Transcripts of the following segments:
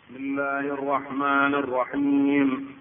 بسم الله الرحمن الرحيم.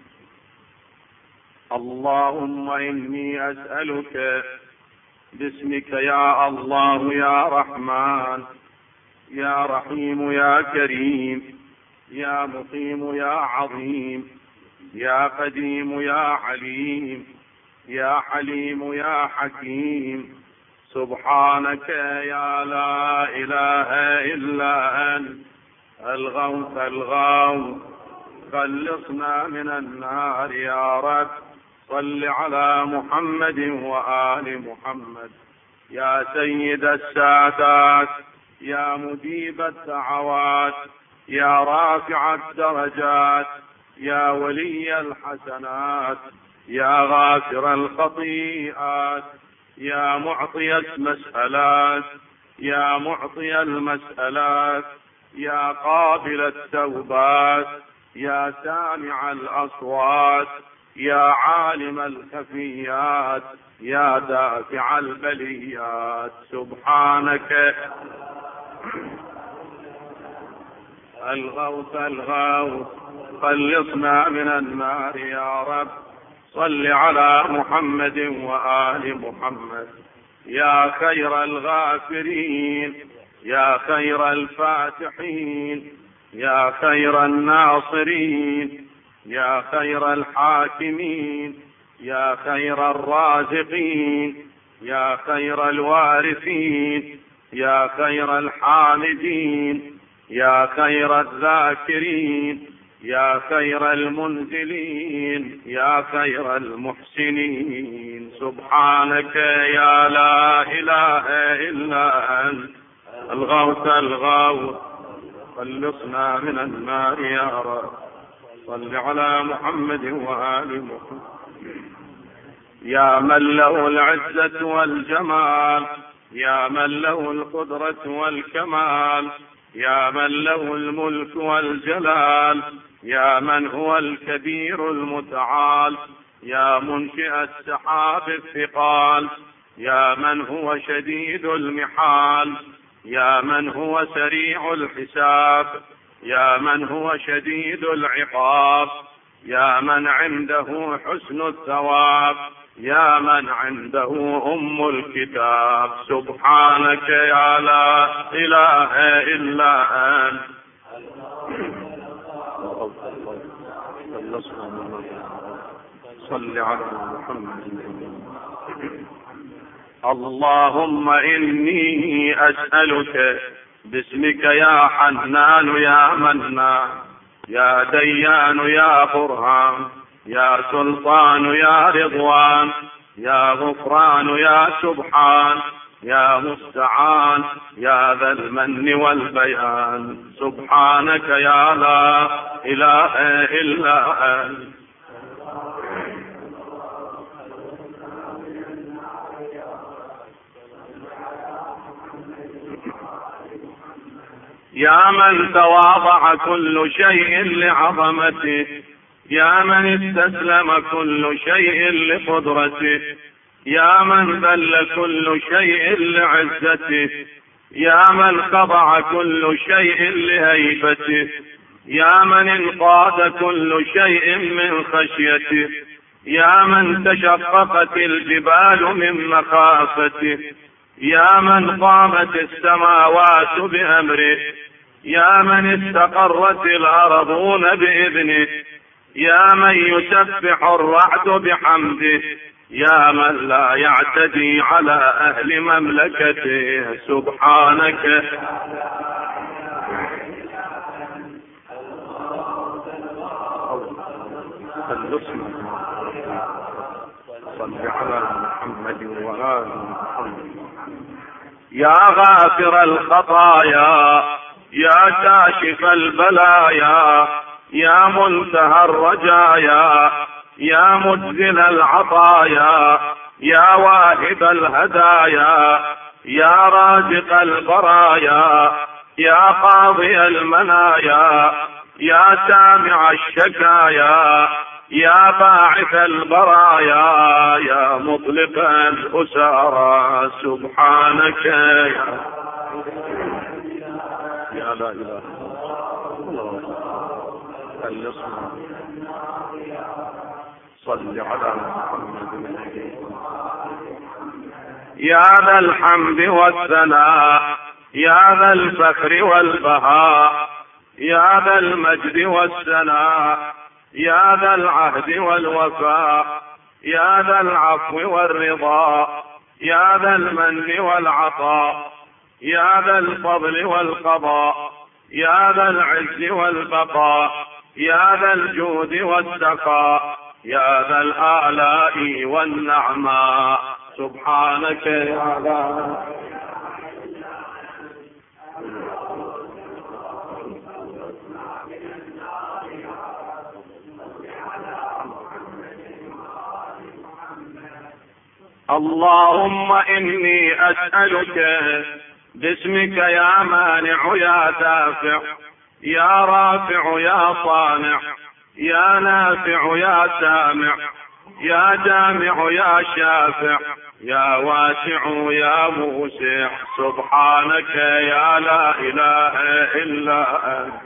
اللهم إني أسألك باسمك يا الله يا رحمن يا رحيم يا كريم يا مقيم يا عظيم يا قديم يا عليم يا حليم يا حكيم، سبحانك يا لا إله إلا أنت الغوث الغوث، خلصنا من النار يا رب. صل على محمد وآل محمد يا سيد السادات يا مجيب الدعوات يا رافع الدرجات يا ولي الحسنات يا غافر الخطيئات يا معطي المسألات يا معطي المسألات يا قابل التوبات يا سامع الأصوات يا عالم الخفيات يا دافع البليات، سبحانك الغوث الغوث، خلصنا من النار يا رب. صل على محمد وآل محمد يا خير الغافرين يا خير الفاتحين يا خير الناصرين يا خير الحاكمين يا خير الرازقين يا خير الوارثين يا خير الحامدين يا خير الذاكرين يا خير المنزلين يا خير المحسنين، سبحانك يا لا إله إلا أنت الغوث الغوث، خلصنا من النار يا رب. صل على محمد وآل محمد يا من له العزة والجمال يا من له القدرة والكمال يا من له الملك والجلال يا من هو الكبير المتعال يا منشئ السحاب الثقال يا من هو شديد المحال يا من هو سريع الحساب يا من هو شديد العقاب يا من عنده حسن الثواب يا من عنده أم الكتاب، سبحانك يا لا إله إلا أنت صل على محمد. اللهم إني أسألك باسمك يا حنان يا منان يا ديان يا برهان يا سلطان يا رضوان يا غفران يا سبحان يا مستعان يا ذا المن والبيان، سبحانك يا لا إله إلا أنت يا من تواضع كل شيء لعظمته يا من استسلم كل شيء لقدرته يا من ذل كل شيء لعزته يا من خضع كل شيء لهيبته يا من انقاد كل شيء من خشيته يا من تشققت الجبال من مخافته يا من قامت السماوات بأمره يا من استقرت الأرضون بإذنه يا من يسبح الرعد بحمده يا من لا يعتدي على أهل مملكته، سبحانك صل على محمد وآل محمد يا غافر الخطايا يا كاشف البلايا يا منتهى الرجايا يا مجزل العطايا يا واهب الهدايا يا رازق البرايا يا قاضي المنايا يا سامع الشكايا يا باعث البرايا يا مطلق الأسارى، سبحانك يا لا إله إلا الله اليصمى صل على محمد. يا ذا الحمد والثناء يا ذا الفخر والبهاء يا ذا المجد والثناء يا ذا العهد والوفاء يا ذا العفو والرضا يا ذا المن والعطاء يا ذا الفضل والقضاء يا ذا العز والبقاء يا ذا الجود والسخاء يا ذا الآلاء والنعماء سبحانك يا لا اللهم إني أسألك باسمك يا مانع يا دافع يا رافع يا صانع يا نافع يا سامع يا جامع يا شافع يا واسع يا موسع سبحانك يا لا إله إلا أنت.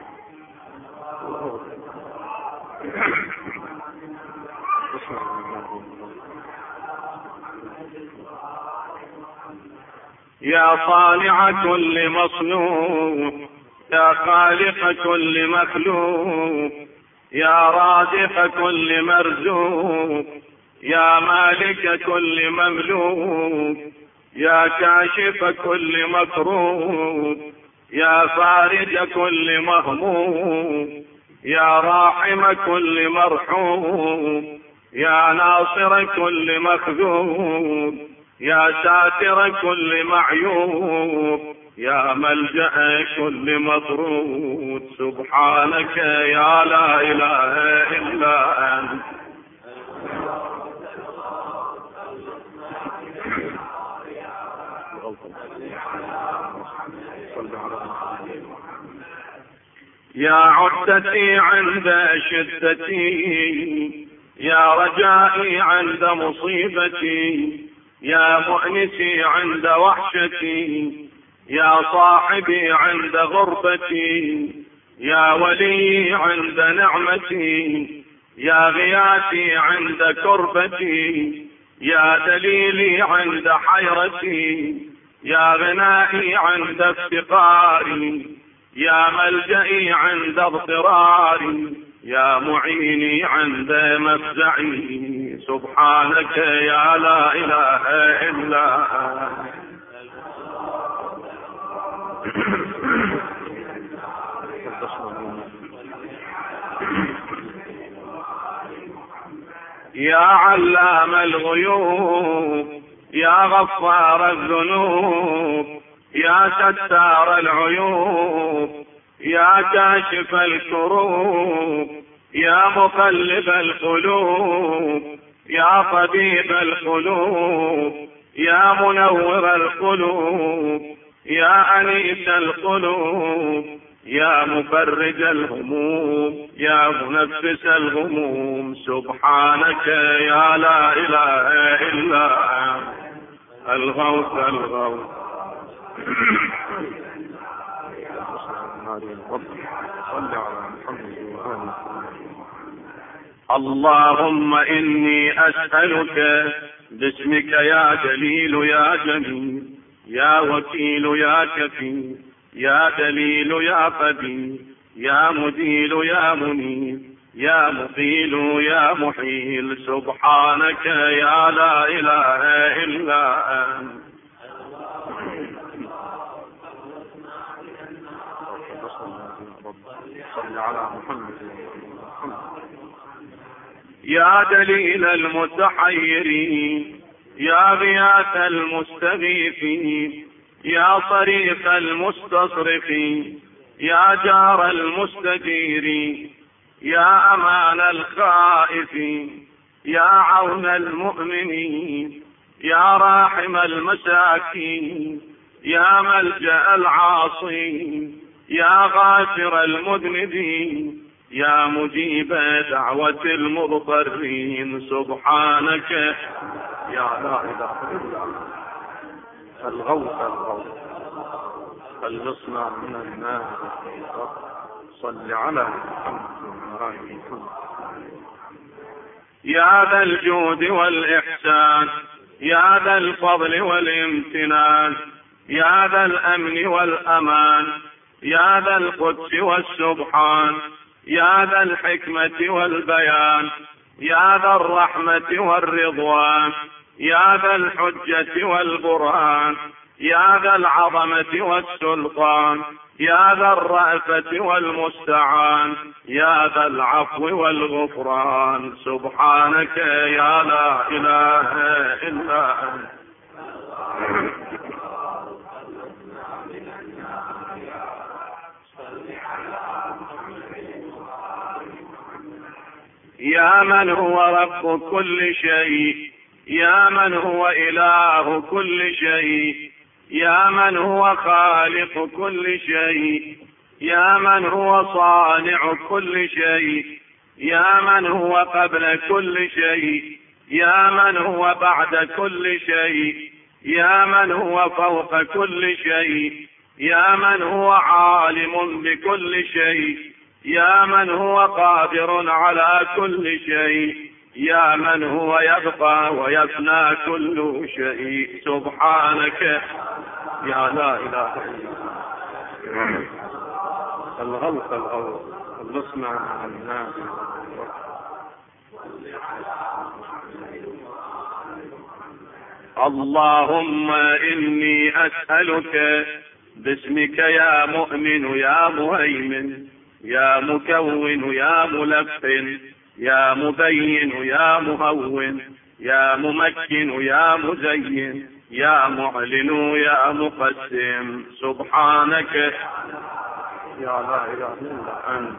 يا صانع كل مصنوع يا خالق كل مخلوق يا رازق كل مرزوق يا مالك كل مملوك يا كاشف كل مكروب يا فارج كل مهموم يا راحم كل مرحوم يا ناصر كل مخذوب يا ساتر كل معيوب يا ملجأ كل مطرود سبحانك يا لا إله إلا أنت. يا عدتي عند شدتي يا رجائي عند مصيبتي يا مؤنسي عند وحشتي يا صاحبي عند غربتي يا ولي عند نعمتي يا غياثي عند كربتي يا دليلي عند حيرتي يا غنائي عند افتقاري يا ملجئي عند اضطراري يا معيني عند مفزعي سبحانك يا لا إله إلا أنت. يا علام الغيوب يا غفار الذنوب يا ستار العيوب يا كاشف الكروب يا مقلب القلوب يا طبيب القلوب يا منور القلوب يا أنيس القلوب يا مفرج الهموم يا منفس الغموم سبحانك يا لا إله إلا أنت الغوث الغوث. اللهم إني أسألك باسمك يا جليل يا جميل يا وكيل يا كفيل يا دليل يا قدير يا مديل يا منيب يا مقيل يا محيل سبحانك يا لا إله إلا أنت. يا دليل المتحيرين يا غياث المستغيثين يا طريق المستصرخين يا جار المستجيرين يا أمان الخائفين يا عون المؤمنين يا راحم المساكين يا ملجأ العاصين يا غافر المذنبين يا مجيب دعوة المضطرين سبحانك يا لا إله إلا أنت الغوث الغوث. خلصنا من النار. صل على محمد. يا ذا الجود والإحسان، يا ذا الفضل والامتنان، يا ذا الأمن والأمان، يا ذا القدس والسبحان، يا ذا الحكمة والبيان، يا ذا الرحمة والرضوان، يا ذا الحجة والبرهان، يا ذا العظمة والسلطان، يا ذا الرأفة والمستعان، يا ذا العفو والغفران. سبحانك يا لا إله إلا أنت. يا من هو رب كل شيء، يا من هو إله كل شيء، يا من هو خالق كل شيء، يا من هو صانع كل شيء، يا من هو قبل كل شيء، يا من هو بعد كل شيء، يا من هو فوق كل شيء، يا من هو عالم بكل شيء، يا من هو قادر على كل شيء، يا من هو يبقى ويفنى كل شيء. سبحانك يا لا إله إلا أنت. الغوث خلصنا عن الناس. اللهم إني أسألك باسمك يا مؤمن يا مهيمن يا مكون يا ملقن يا مبين يا مهون يا ممكن يا مزين يا معلن يا مقسم. سبحانك يا لا إله إلا أنت.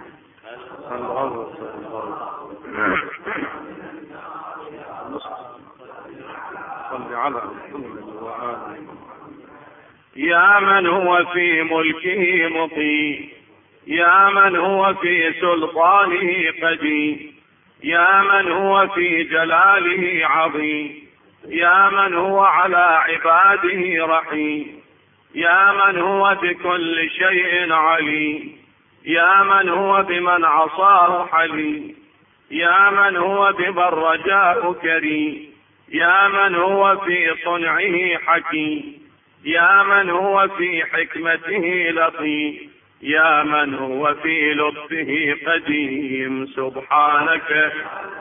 صل على محمد وآله. يا من هو في ملكه مقيم، يا من هو في سلطانه قديم، يا من هو في جلاله عظيم، يا من هو على عباده رحيم، يا من هو بكل شيء عليم، يا من هو بمن عصاه حليم، يا من هو بمن رجاه كريم، يا من هو في صنعه حكيم، يا من هو في حكمته لطيف، يا من هو في لطفه قديم. سبحانك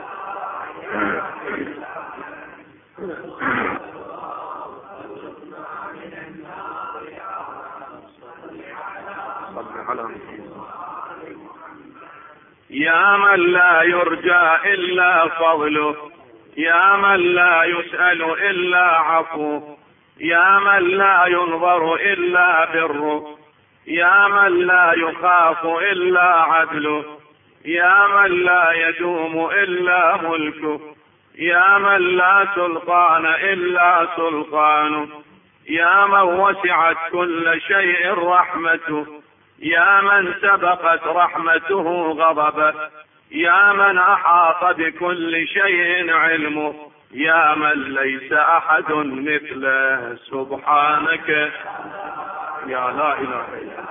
يا من لا يرجى إلا فضله، يا من لا يسأل إلا عفوه، يا من لا ينظر إلا بره، يا من لا يخاف إلا عدله، يا من لا يدوم إلا ملكه، يا من لا سلطان إلا سلطانه، يا من وسعت كل شيء رحمته، يا من سبقت رحمته غضبه، يا من أحاط بكل شيء علمه، يا من ليس أحد مثله. سبحانك يا لا إله إلا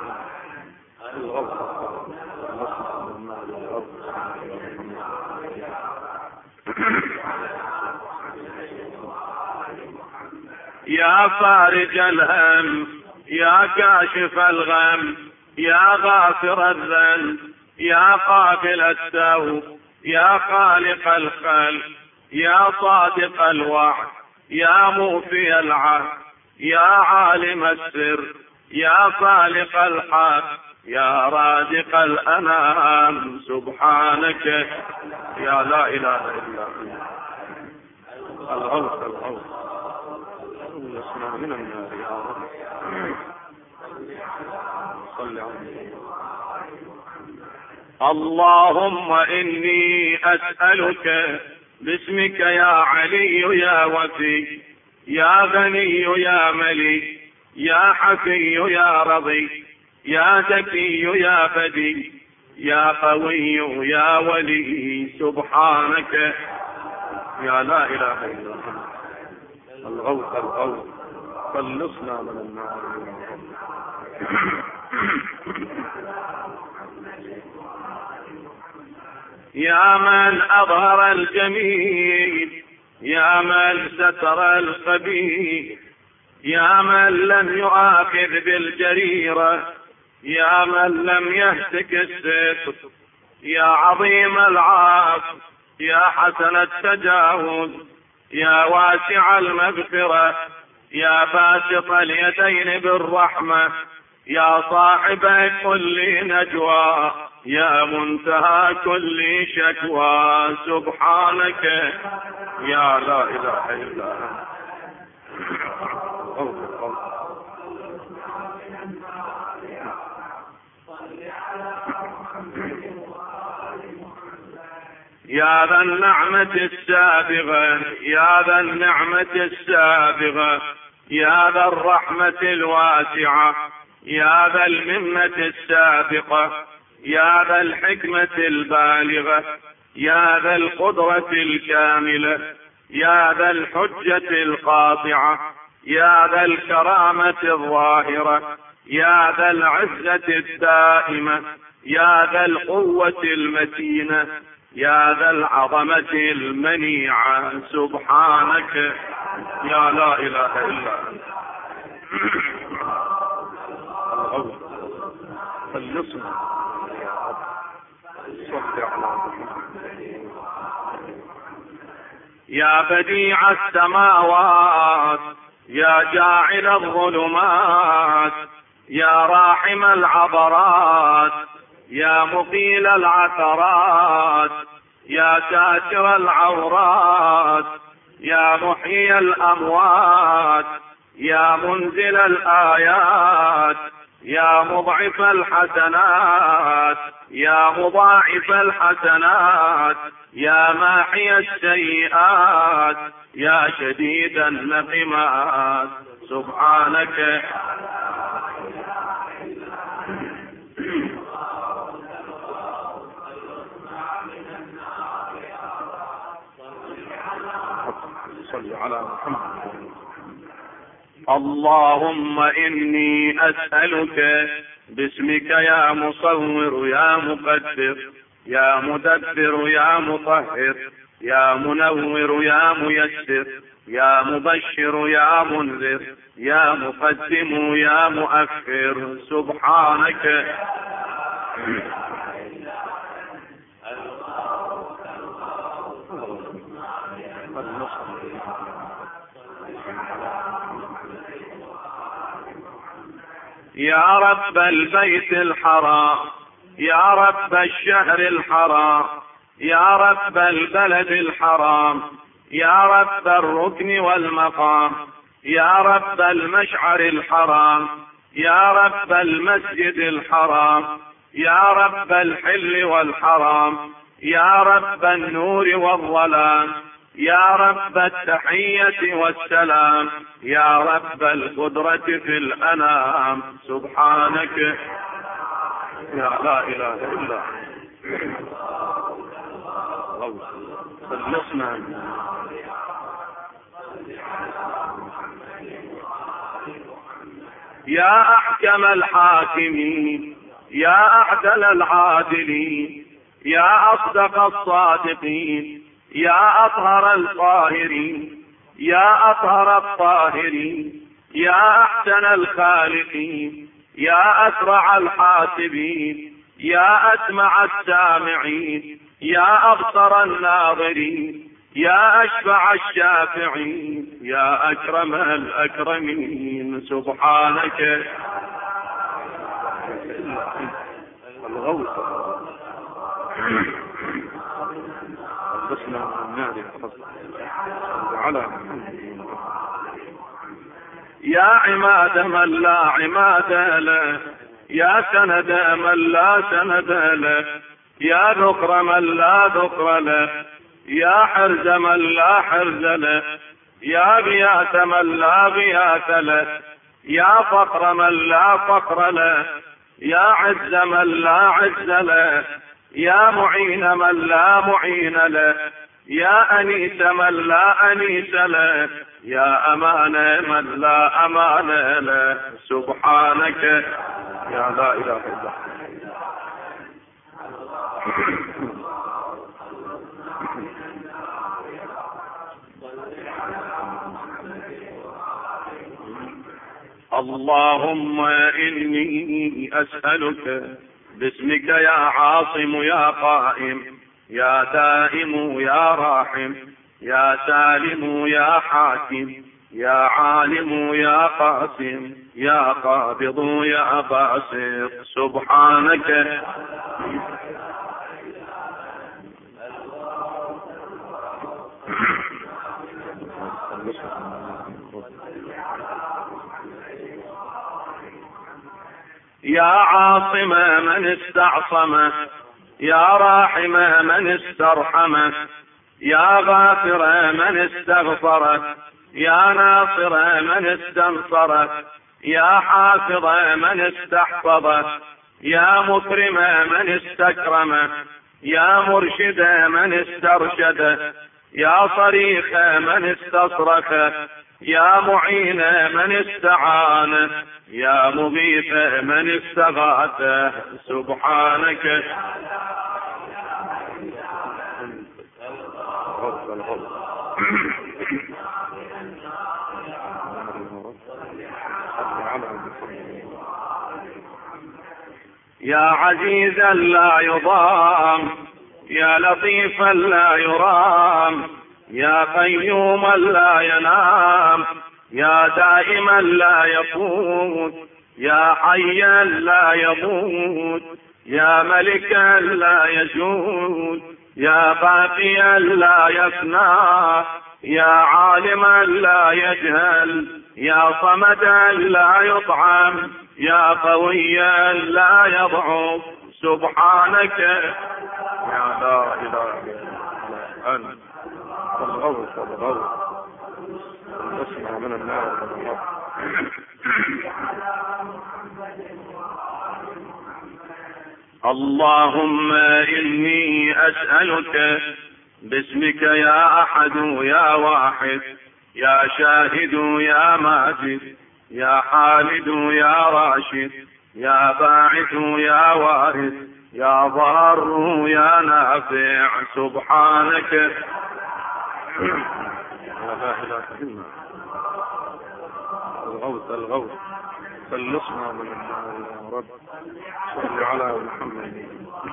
أنت. يا فارج الهم، يا كاشف الغم، يا غافر الذنب، يا قابل التوب، يا خالق الخلق، يا صادق الوعد، يا موفي العهد، يا عالم السر، يا خالق الحق، يا رازق الأنام. سبحانك يا لا إله إلا أنت. الغوث يسمع من النار يا رب. صل عليه. اللهم إني أسألك باسمك يا علي يا وفي، يا غني يا مليك، يا حفي يا رضي، يا ذكي يا بدي، يا قوي يا ولي. سبحانك يا لا إله إلا أنت. الغوث خلصنا من النار. يا من أظهر الجميل، يا من ستر الخبيث، يا من لم يؤاخذ بالجريرة، يا من لم يهتك الستر، يا عظيم العفو، يا حسن التجاوز، يا واسع المغفرة، يا باسط اليدين بالرحمة، يا صاحب كل نجوى، يا منتهى كل شكوى، سبحانك يا لا إله إلا أنت. يا ذا النعمة السابغة، يا ذا النعمة السابغة، يا ذا الرحمة الواسعة، يا ذا المنة السابقة، يا ذا الحكمة البالغة، يا ذا القدرة الكاملة، يا ذا الحجة القاطعة، يا ذا الكرامة الظاهرة، يا ذا العزة الدائمة، يا ذا القوة المتينة، يا ذا العظمة المنيعة، سبحانك يا لا إله إلا أنت. خلصنا يا رب، صل على محمد. يا بديع السماوات، يا جاعل الظلمات، يا راحم العبرات، يا مقيل العثرات، يا ساتر العورات، يا محيي الأموات، يا منزل الآيات، يا مضعف الحسنات، يا مضاعف الحسنات، يا ماحي السيئات، يا شديد النقمات، سبحانك صل على محمد. اللهم إني أسألك باسمك يا مصور يا مقدر يا مدبر يا مطهر يا منور يا ميسر يا مبشر يا منذر يا مقدم يا مؤخر، سبحانك يا رب البيت الحرام، يا رب الشهر الحرام، يا رب البلد الحرام، يا رب الركن والمقام، يا رب المشعر الحرام، يا رب المسجد الحرام، يا رب الحل والحرام، يا رب النور والظلام، يا رب التحية والسلام، يا رب القدرة في الأنام، سبحانك يا لا إله إلا أنت. خلصنا يا أحكم الحاكمين، يا أعدل العادلين، يا أصدق الصادقين، يا أطهر الطاهرين، يا أطهر الطاهرين، يا أحسن الخالقين، يا أسرع الحاسبين، يا أسمع السامعين، يا أبصر الناظرين، يا أشفع الشافعين، يا أكرم الأكرمين، سبحانك الغوث بسنا من النار على يا عماد من لا عماد له، يا سند من لا سند له، يا ذكر من لا ذكر له، يا حرز من لا حرز له، يا غياث من لا غياث له، يا فقر من لا فقر له، يا عز من لا عز له، يا معين من لا معين له، يا أنيس من لا أنيس له، يا أمان من لا أمان له سبحانك يا لا إله إلا اللهم إني أسألك باسمك يا عاصم يا قائم يا دائم يا راحم يا سالم يا حاكم يا عالم يا قاسم يا قابض يا باسط سبحانك يا عاصم من استعصم يا راحم من استرحم يا غافر من استغفر يا ناصر من استنصر يا حافظ من استحفظ يا مكرم من استكرم يا مرشد من استرشد يا صريخ من استصرخ يا معين من استعان يا مغيث من استغاث سبحانك يا عزيزا لا يضام يا لطيفا لا يرام يا قيوما لا ينام يا دائما لا يفوت يا حيا لا يموت يا ملكا لا يجود يا باقيا لا يفنى يا عالما لا يجهل يا صمدا لا يطعم يا قويا لا يضعف سبحانك يا لا اله الا انت الغوث اسمع من النار اللهم إني أسألك باسمك يا أحد يا واحد يا شاهد يا ماجد يا خالد يا راشد يا باعث يا وارث يا ضار يا نافع سبحانك لا إله إلا الغوث خلصنا من النار يا رب صل على محمد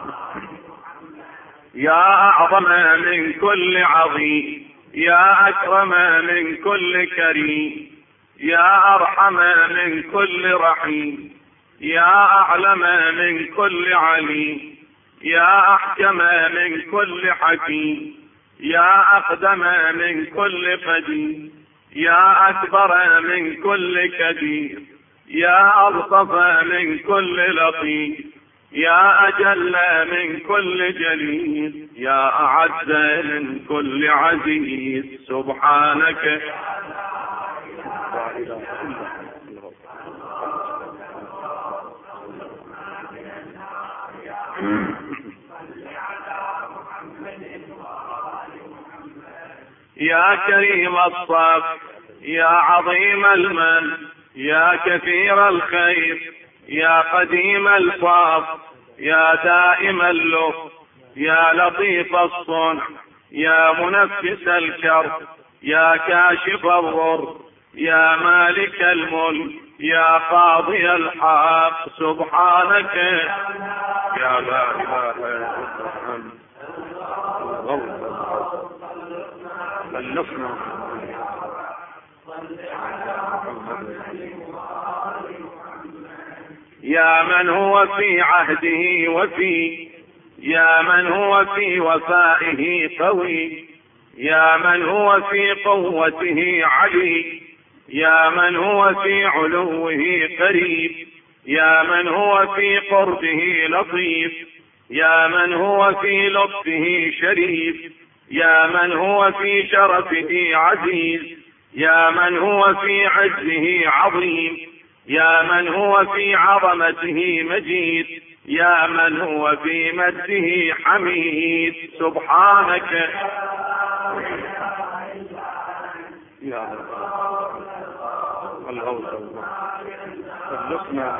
يا أعظم من كل عظيم يا أكرم من كل كريم يا أرحم من كل رحيم يا أعلم من كل عليم يا أحكم من كل حكيم يا أقدم من كل قديم يا أكبر من كل كبير يا ألطف من كل لطيف يا أجل من كل جليل يا أعز من كل عزيز سبحانك يا كريم الصف يا عظيم المن يا كثير الخير يا قديم الفاض يا دائم اللطف يا لطيف الصنع يا منفس الكرب يا كاشف الضر يا مالك الملك يا قاضي الحق سبحانك يا لا اله الا انت بلغنا يا من هو في عهده وفي يا من هو في وفائه قوي يا من هو في قوته علي يا من هو في علوه قريب يا من هو في قربه لطيف يا من هو في لطفه شريف يا من هو في شرفه عزيز يا من هو في عزه عظيم يا من هو في عظمته مجيد يا من هو في مجده حميد سبحانك يا الغوث خلصنا.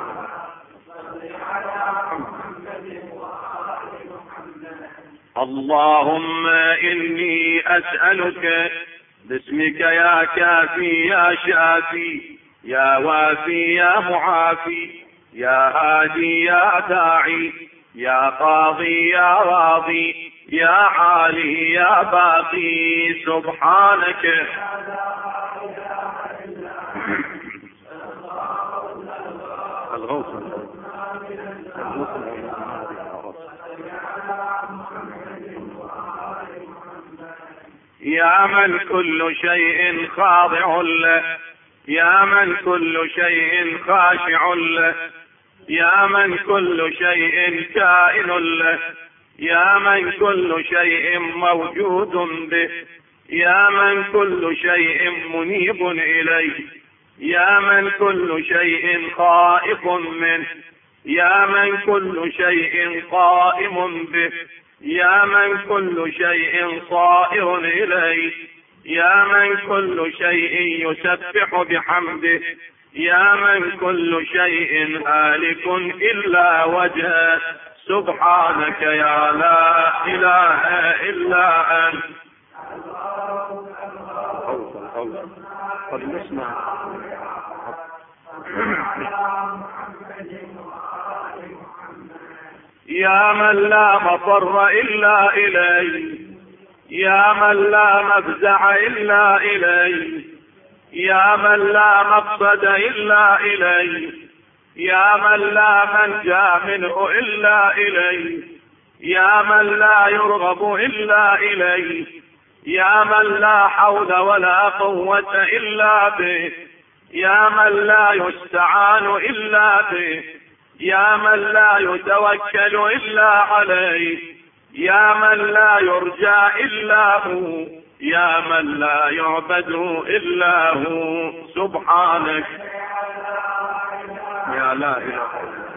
اللهم إني أسألك باسمك يا كافي يا شافي يا وافي يا معافي يا هادي يا داعي يا قاضي يا راضي يا عالي يا باقي سبحانك الغوث يا من كل شيء خاضع له يا من كل شيء خاشع له يا من كل شيء كائن له يا من كل شيء موجود به يا من كل شيء منيب إليه يا من كل شيء خائف منه يا من كل شيء قائم به يا من كل شيء صائر إليه يا من كل شيء يسبح بحمده يا من كل شيء هالك إلا وجهه سبحانك يا لا إله إلا أنت. قد نسمع يا من لا مفر إلا إليه يا من لا مفزع إلا إليه يا من لا مقصد إلا إليه يا من لا منجا منه إلا إليه يا من لا يرغب إلا إليه يا من لا حول ولا قوة إلا به يا من لا يستعان إلا به يا من لا يتوكل إلا عليه يا من لا يرجى إلا هو يا من لا يعبد إلا هو سبحانك يا لا إله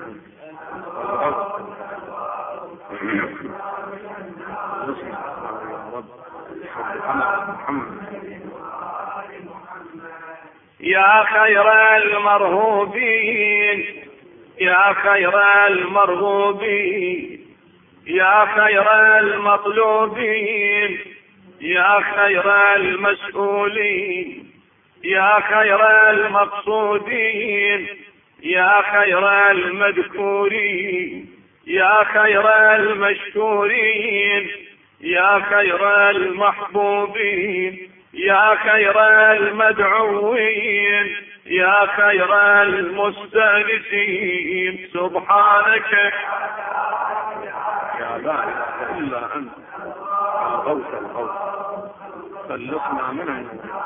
يا خير المرهوبين يا خير المرغوبين يا خير المطلوبين يا خير المسؤولين يا خير المقصودين يا خير المذكورين يا خير المشكورين يا خير المحبوبين يا خير المدعوين يا خير المستانسين سبحانك يا لا إله إلا أنت الغوث خلصنا منه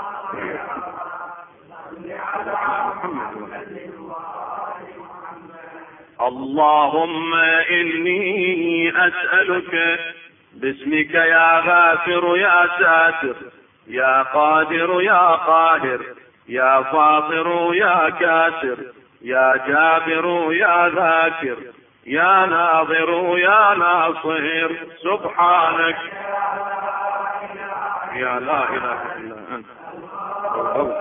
اللهم إني أسألك باسمك يا غافر يا ساتر يا قادر يا قاهر يا فاطر يا كاسر يا جابر يا ذاكر يا ناظر يا ناصر سبحانك يا لا إله إلا أنت الغوث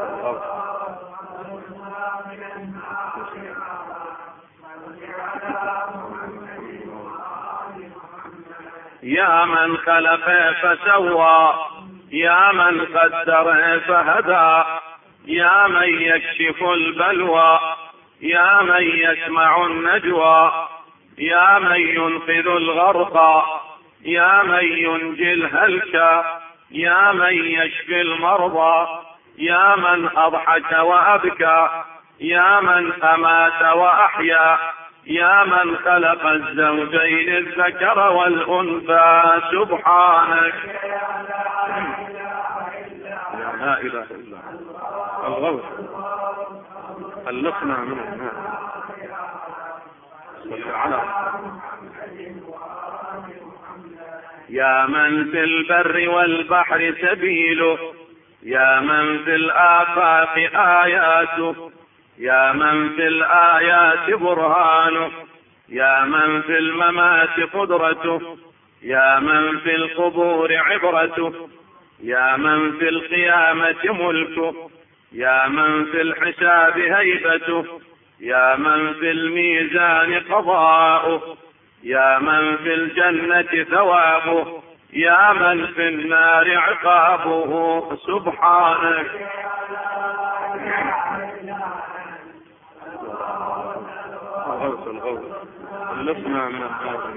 يا من خلق فسوى يا من قدر فهدى يا من يكشف البلوى يا من يسمع النجوى يا من ينقذ الغرقى يا من ينجي الهلكى يا من يشفي المرضى يا من أضحك وأبكى يا من أمات وأحيا يا من خلق الزوجين الذكر والأنثى سبحانك يا لا إله إلا الغوث خلصنا من النار صل على يا من في البر والبحر سبيله يا من في الآفاق آياته يا من في الآيات برهانه يا من في الممات قدرته يا من في القبور عبرته يا من في القيامة ملكه، يا من في الحساب هيبته، يا من في الميزان قضاؤه، يا من في الجنة ثوابه، يا من في النار عقابه. سبحانك. الغوث الغوث خلصنا من النار.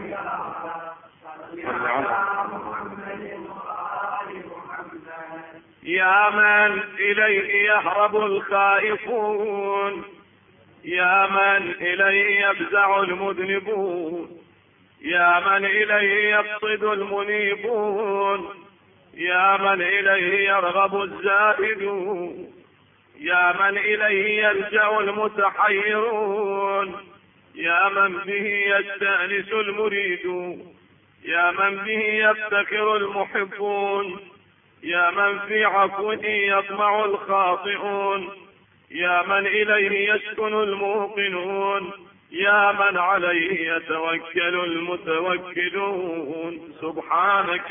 يا من إليه يهرب الخائفون، يا من إليه يفزع المذنبون، يا من إليه يقصد المنيبون، يا من إليه يرغب الزاهدون، يا من إليه يلجأ المتحيرون، يا من به يستأنس المريدون، يا من به يفتخر المحبون، يا من في عفوه يطمع الخاطئون، يا من إليه يسكن الموقنون، يا من عليه يتوكل المتوكلون. سبحانك.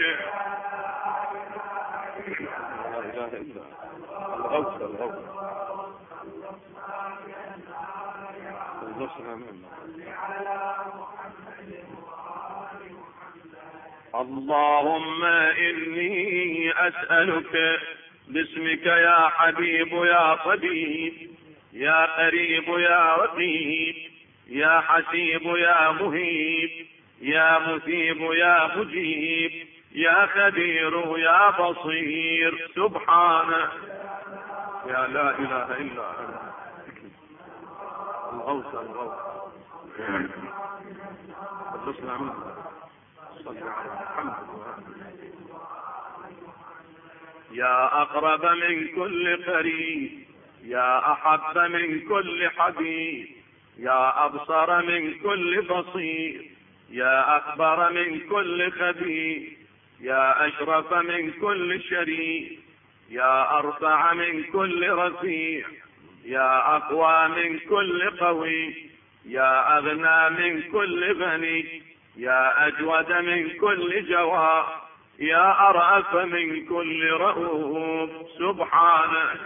لا إله إلا الغوث الغوث خلصنا من. اللهم إني أسألك باسمك يا حبيب يا طبيب، يا قريب يا رقيب، يا حسيب يا مهيب، يا مثيب يا مجيب، يا خبير يا بصير. سبحانك. يا لا إله إلا أنت الغوث الغوث خلصنا من. صل على محمد. يا أقرب من كل قريب، يا أحب من كل حبيب، يا أبصر من كل بصير، يا أكبر من كل خبير، يا أشرف من كل شريف، يا أرفع من كل رفيع، يا أقوى من كل قوي، يا أغنى من كل غني، يا أجود من كل جواد، يا أرأف من كل رؤوف. سبحانك.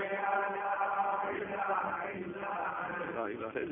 لا إله إلا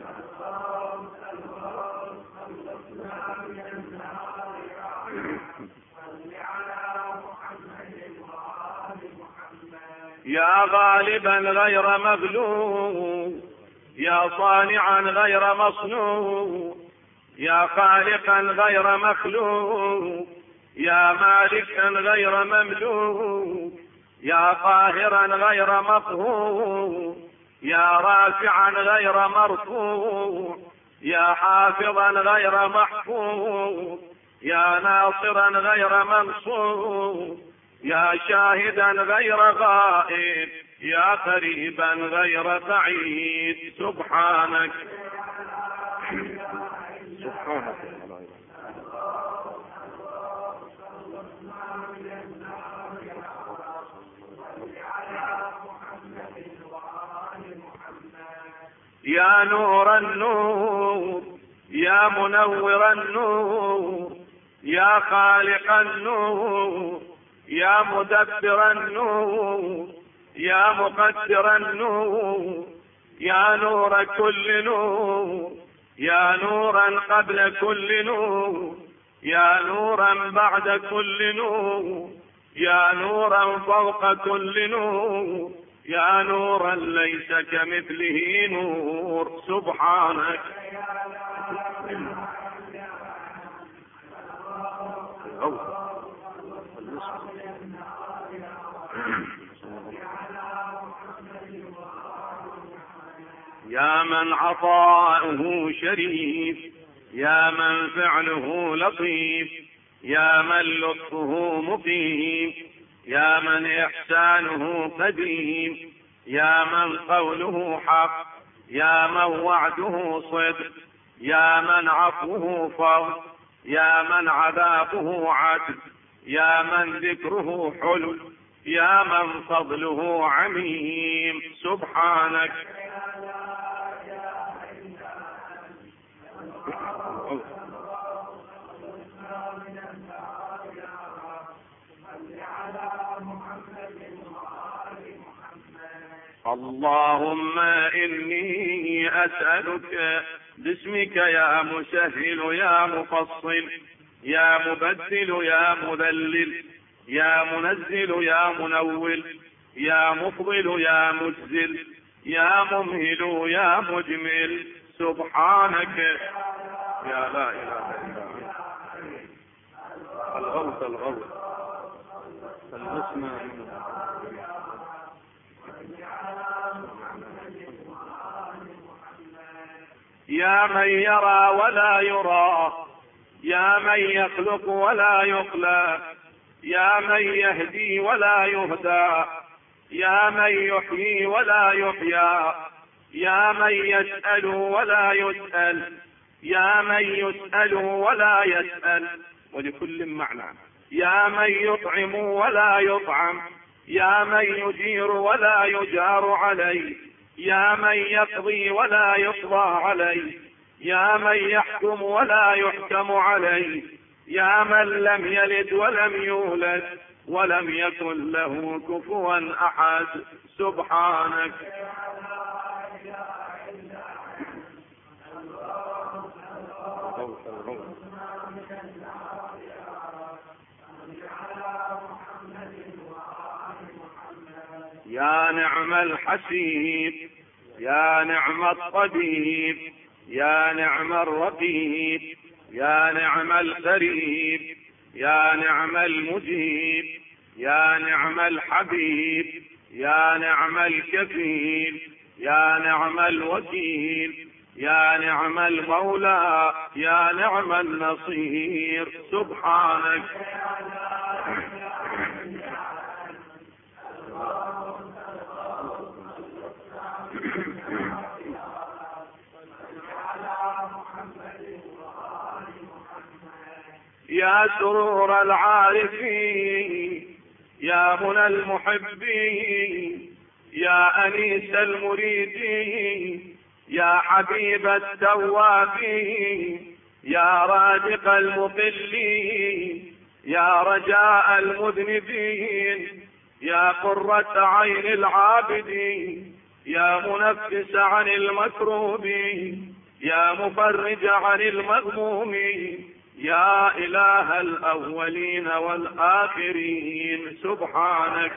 يا غالبا غير مغلوب، يا صانعا غير مصنوع، يا خالقا غير مخلوق، يا مالكا غير مملوك، يا قاهرا غير مقهور، يا رافعا غير مرفوع، يا حافظا غير محفوظ، يا ناصرا غير منصور، يا شاهدا غير غائب، يا قريبا غير بعيد. سبحانك. سبحانك. يا نور النور، يا منور النور، يا خالق النور، يا مدبر النور، يا مقدر النور، يا نور كل نور، يا نورا قبل كل نور، يا نورا بعد كل نور، يا نورا فوق كل نور، يا نورا ليس كمثله نور. سبحانك. يا من عطاؤه شريف، يا من فعله لطيف، يا من لطفه مقيم، يا من إحسانه قديم، يا من قوله حق، يا من وعده صدق، يا من عفوه فضل، يا من عذابه عدل، يا من ذكره حلو، يا من فضله عميم. سبحانك. اللهم إني أسألك باسمك يا مسهل يا مفصل يا مبدل يا مذلل يا منزل يا منول يا مفضل يا مجزل يا ممهل يا مجمل سبحانك يا لا إله إلا أنت الغوث المسمى يا من يرى ولا يرى يا من يخلق ولا يخلق يا من يهدي ولا يهدى يا من يحيي ولا يحيى يا من يسأل ولا يسأل يا من يسأل ولا يسأل ولكل معنى يا من يطعم ولا يطعم يا من يجير ولا يجار عليه يا من يقضي ولا يقضى عليه يا من يحكم ولا يحكم عليه يا من لم يلد ولم يولد ولم يكن له كفوا أحد سبحانك يا نعم الحسيب يا نعم الطبيب يا نعم الرقيب يا نعم القريب يا نعم المجيب يا نعم الحبيب يا نعم الكفيل يا نعم الوكيل يا نعم المولى يا نعم النصير سبحانك يا سرور العارفين يا منى المحبين يا أنيس المريدين يا حبيب التوابين يا رازق المقلين يا رجاء المذنبين يا قرة عين العابدين يا منفس عن المكروبين يا مفرج عن المغمومين يا إله الأولين والآخرين سبحانك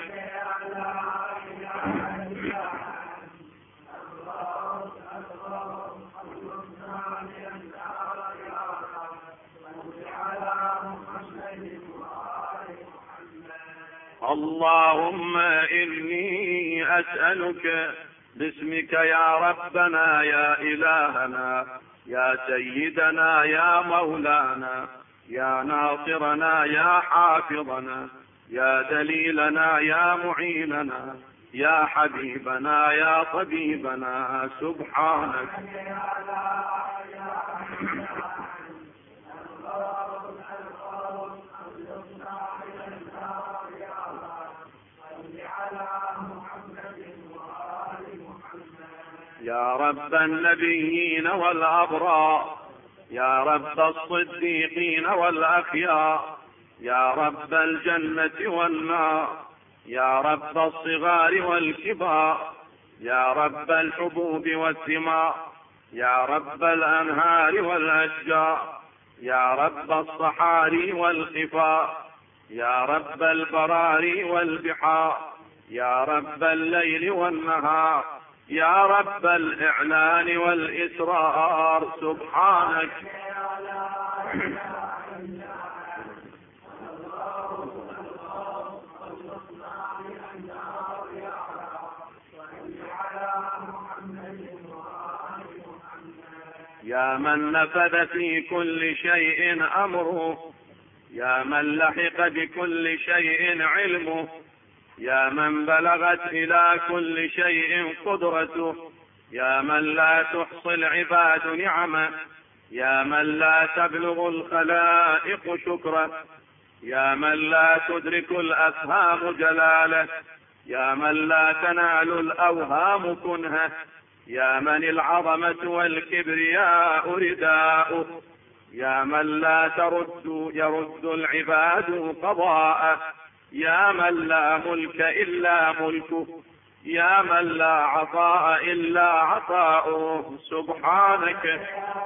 اللهم إني أسألك باسمك يا ربنا يا إلهنا يا سيدنا يا مولانا يا ناصرنا يا حافظنا يا دليلنا يا معيننا يا حبيبنا يا طبيبنا سبحانك يا رب النبيين والأبرار يا رب الصديقين والأخيار يا رب الجنة والنار يا رب الصغار والكبار يا رب الحبوب والثمار يا رب الأنهار والأشجار يا رب الصحاري والخفار يا رب البراري والبحار يا رب الليل والنهار يا رب الإعلان والإسرار سبحانك يا من نفذ في كل شيء أمره يا من لحق بكل شيء علمه يا من بلغت إلى كل شيء قدرته يا من لا تحصي العباد نعمه يا من لا تبلغ الخلائق شكره يا من لا تدرك الأفهام جلاله يا من لا تنال الأوهام كنهه يا من العظمة والكبرياء رداؤه يا من لا يرد العباد قضاءه يا من لا ملك إلا ملكه يا من لا عطاء إلا عطاؤه سبحانك.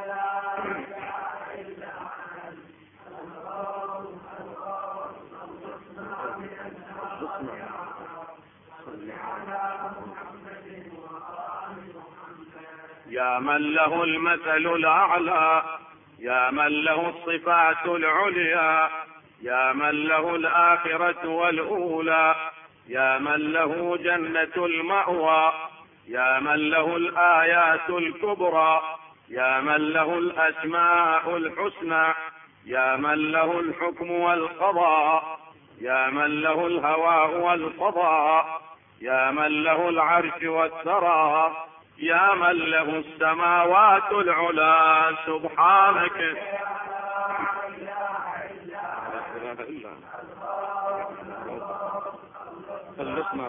يا من له المثل الأعلى، يا من له الصفات العليا، يا من له الآخرة والأولى، يا من له جنة المأوى، يا من له الآيات الكبرى، يا من له الأسماء الحسنى، يا من له الحكم والقضاء، يا من له الهواء والفضاء، يا من له العرش والثرى، يا من له السماوات العلى سبحانك. لا إله إلا خلصنا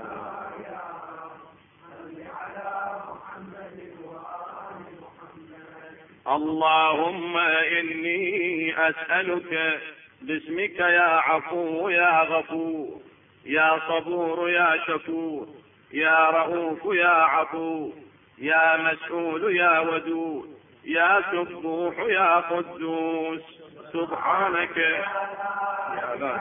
اللهم إني أسألك باسمك يا عفو يا غفور، يا صبور يا شكور، يا رؤوف يا عفو، يا مسؤول يا ودود، يا سبوح يا قدوس سبحانك. يا لا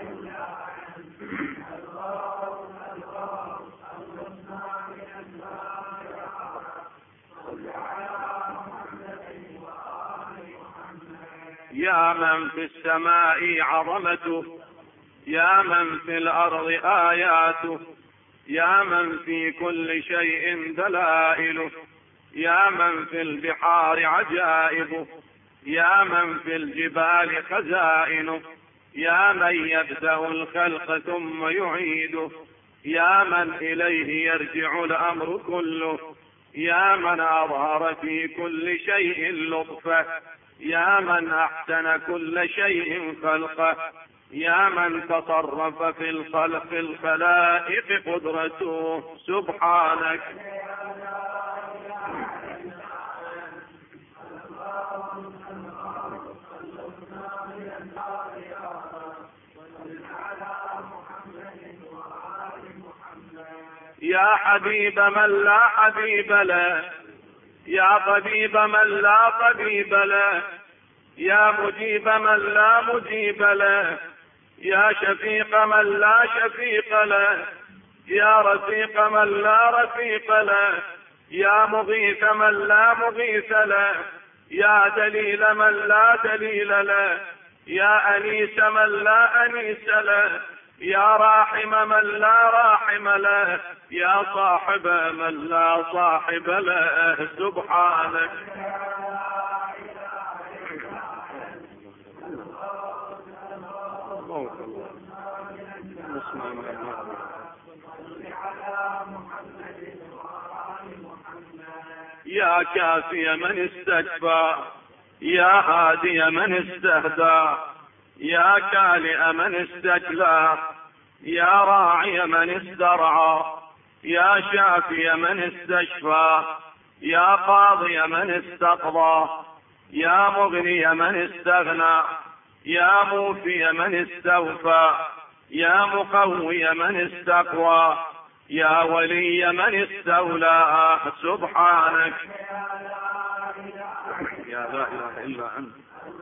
يا من في السماء عظمته، يا من في الأرض آياته، يا من في كل شيء دلائله، يا من في البحار عجائبه، يا من في الجبال خزائنه، يا من يبدأ الخلق ثم يعيده، يا من إليه يرجع الأمر كله، يا من أظهر في كل شيء لطفه، يا من أحسن كل شيء خلقه، يا من تصرف في الخلق الخلائق قدرته سبحانك. يا حبيب من لا حبيب له، يا طبيب من لا طبيب له، يا مجيب من لا مجيب له، يا شفيق من لا شفيق له، يا رفيق من لا رفيق له، يا مغيث من لا مغيث له، يا دليل من لا دليل له، يا أنيس من لا أنيس له، يا راحم من لا راحم له، يا صاحب من لا صاحب له سبحانك. يا كافي من استكفى، يا هادي من استهدى، يا كالئ من استجلى، يا راعي من استرعى، يا شافي من استشفى، يا قاضي من استقضى، يا مغني من استغنى، يا موفي من استوفى، يا مقوي من استقوى، يا ولي من استولى سبحانك. يا لا إله إلا أنت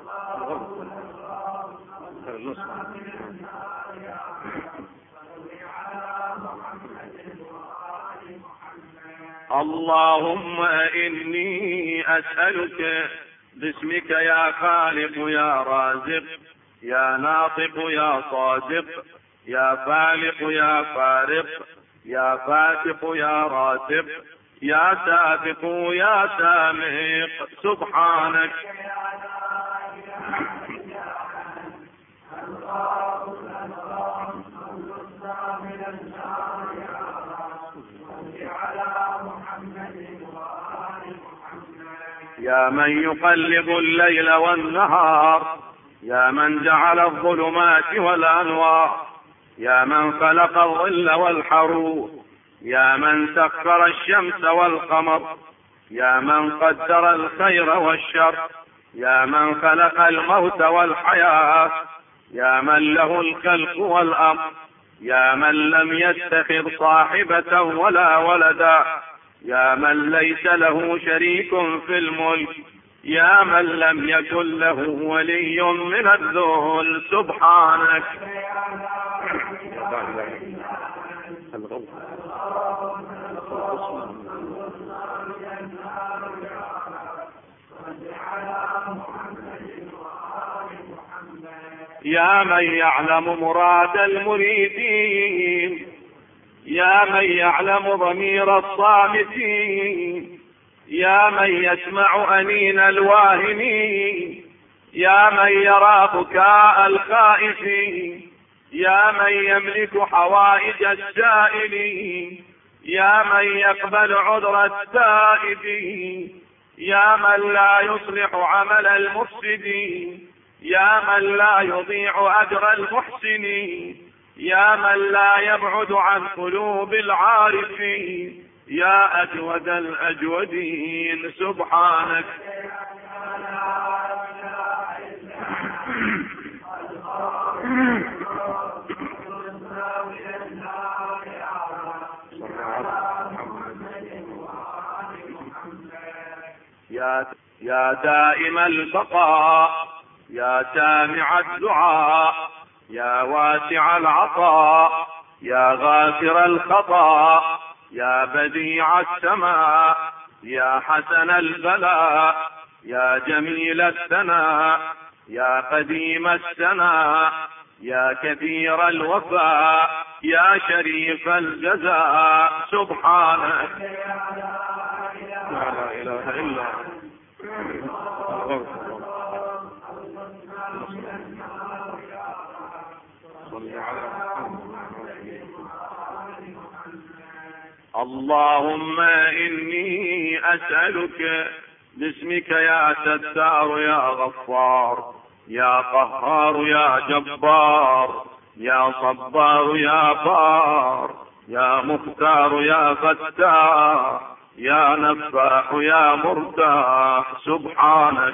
اللهم إني أسألك باسمك يا خالق يا رازق، يا ناطق يا صادق، يا فالق يا فارق، يا فاتق يا راتق، يا سابق يا سامق سبحانك. يا من يقلب الليل والنهار، يا من جعل الظلمات والأنوار، يا من خلق الظل والحرور، يا من سخر الشمس والقمر، يا من قدر الخير والشر، يا من خلق الموت والحياة، يا من له الخلق والأمر، يا من لم يتخذ صاحبة ولا ولدا، يا من ليس له شريك في الملك، يا من لم يكن له ولي من الذل. سبحانك. يا من يعلم مراد المريدين، يا من يعلم ضمير الصامتين، يا من يسمع أنين الواهمين، يا من يرى بكاء الخائفين، يا من يملك حوائج السائلين، يا من يقبل عذر التائبين، يا من لا يصلح عمل المفسدين، يا من لا يضيع أجر المحسنين، يا من لا يبعد عن قلوب العارفين، يا أجود الأجودين. سبحانك. يا دائم البقاء، يا سامع الدعاء، يا واسع العطاء، يا غافر الخطا، يا بديع السماء، يا حسن البلاء، يا جميل الثناء، يا قديم السناء، يا كثير الوفاء، يا شريف الجزاء. سبحانك. لا إله إلا اللهم إني أسألك باسمك يا ستار يا غفار يا قهار يا جبار يا صبار يا بار يا مختار يا فتاح يا نفاح يا مرتاح. سبحانك.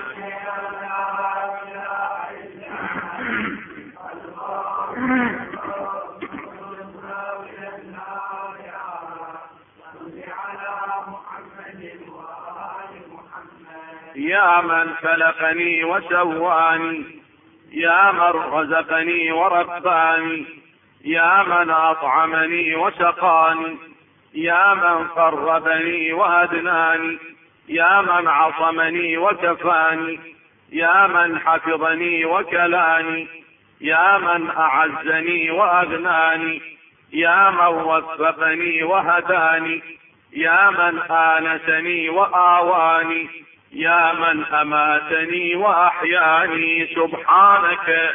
يا من خلقني وسواني، يا من رزقني ورباني، يا من أطعمني وسقاني، يا من قربني وأدناني، يا من عصمني وكفاني، يا من حفظني وكلاني، يا من أعزني وأغناني، يا من وفقني وهداني، يا من آنسني وآواني، يا من أماتني وأحياني. سبحانك.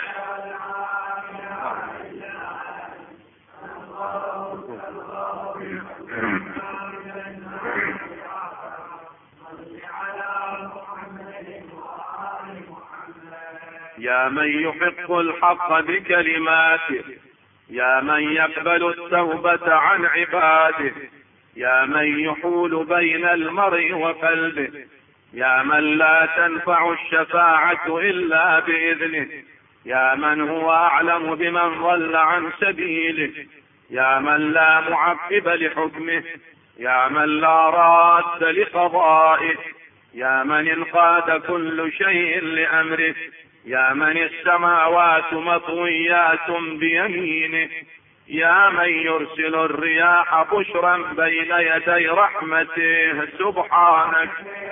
يا من يحق الحق بكلماته، يا من يقبل التوبة عن عباده، يا من يحول بين المرء وقلبه، يا من لا تنفع الشفاعة إلا بإذنه، يا من هو أعلم بمن ضل عن سبيله، يا من لا معقب لحكمه، يا من لا راد لقضائه، يا من انقاد كل شيء لأمره، يا من السماوات مطويات بيمينه، يا من يرسل الرياح بشرا بين يدي رحمته. سبحانك.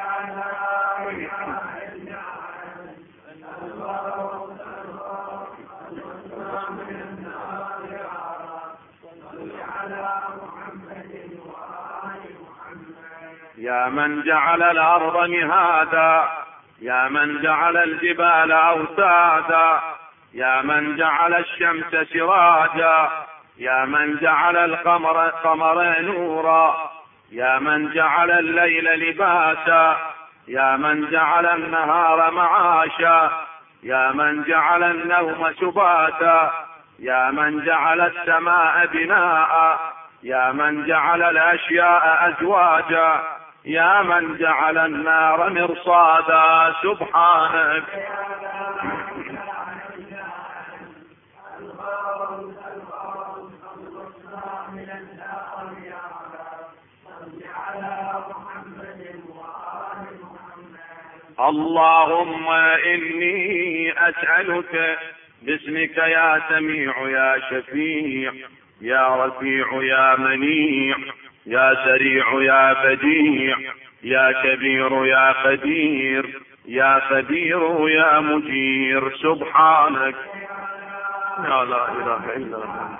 يا من جعل الأرض مهادا، يا من جعل الجبال أوتادا، يا من جعل الشمس سراجا، يا من جعل القمر نورا، يا من جعل الليل لباسا، يا من جعل النهار معاشا، يا من جعل النوم سباتا، يا من جعل السماء بناء، يا من جعل الأشياء أزواجا، يا من جعل النار مرصادا. سبحانك. اللهم إني أسألك باسمك يا سميع يا شفيع يا رفيع يا منيع يا سريع يا بديع يا كبير يا قدير يا خبير يا مجير سبحانك يا لا إله إلا أنت.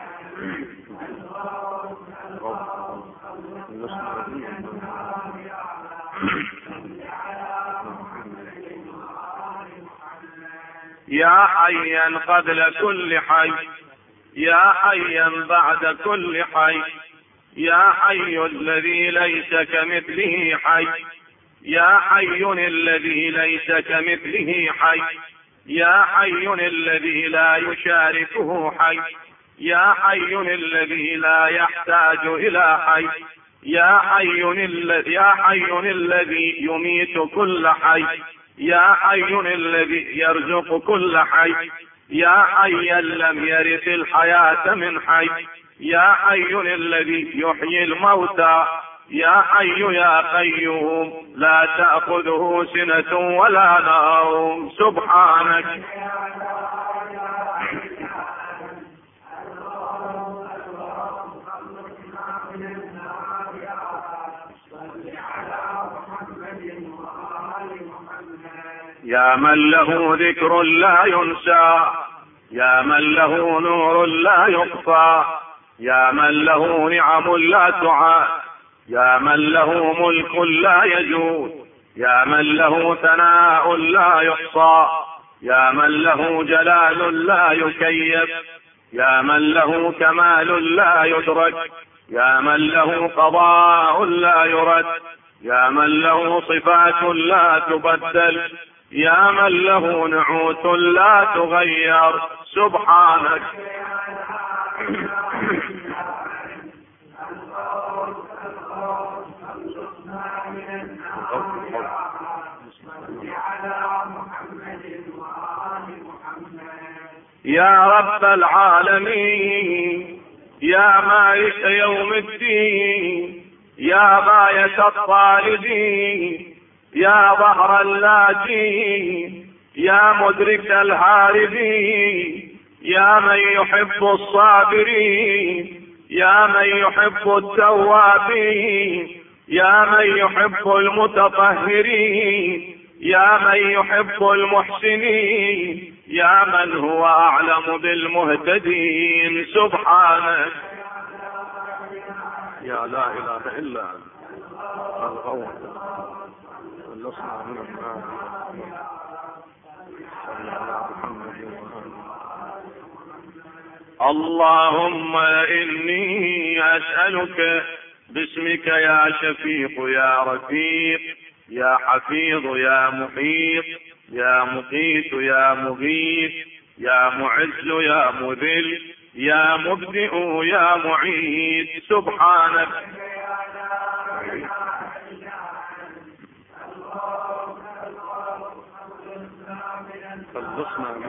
يا حيا قبل كل حي يا حيا بعد كل حي يا حي الذي ليس كمثله حي يا حي الذي ليس كمثله حي يا حي الذي لا يشاركه حي يا حي الذي لا يحتاج إلى حي يا حي الذي يميت كل حي يا حي الذي يرزق كل حي يا حيا لم يرث الحياة من حي يا حي الذي يحيي الموتى يا حي يا قيوم لا تأخذه سنة ولا نوم سبحانك يا من له ذكر لا ينسى يا من له نور لا يخفى يا من له نعم لا تعاد يا من له ملك لا يجود يا من له ثناء لا يحصى يا من له جلال لا يكيف يا من له كمال لا يدرك يا من له قضاء لا يرد يا من له صفات لا تبدل يا من له نعوت لا تغير سبحانك يا رب العالمين يا مالك يوم الدين يا غاية الطالبين يا ظهر اللاجين يا مدرك الهاربين يا من يحب الصابرين يا من يحب التوابين يا من يحب المتطهرين يا من يحب المحسنين يا من هو أعلم بالمهتدين سبحانك يا لا إله إلا أنت الغوث والنصر من النار صلى على محمد اللهم إني أسألك باسمك يا شفيق يا رفيق يا حفيظ يا محيط يا مقيت يا مغيث يا معز يا مذل يا مبدئ يا معيد سبحانك خلصنا من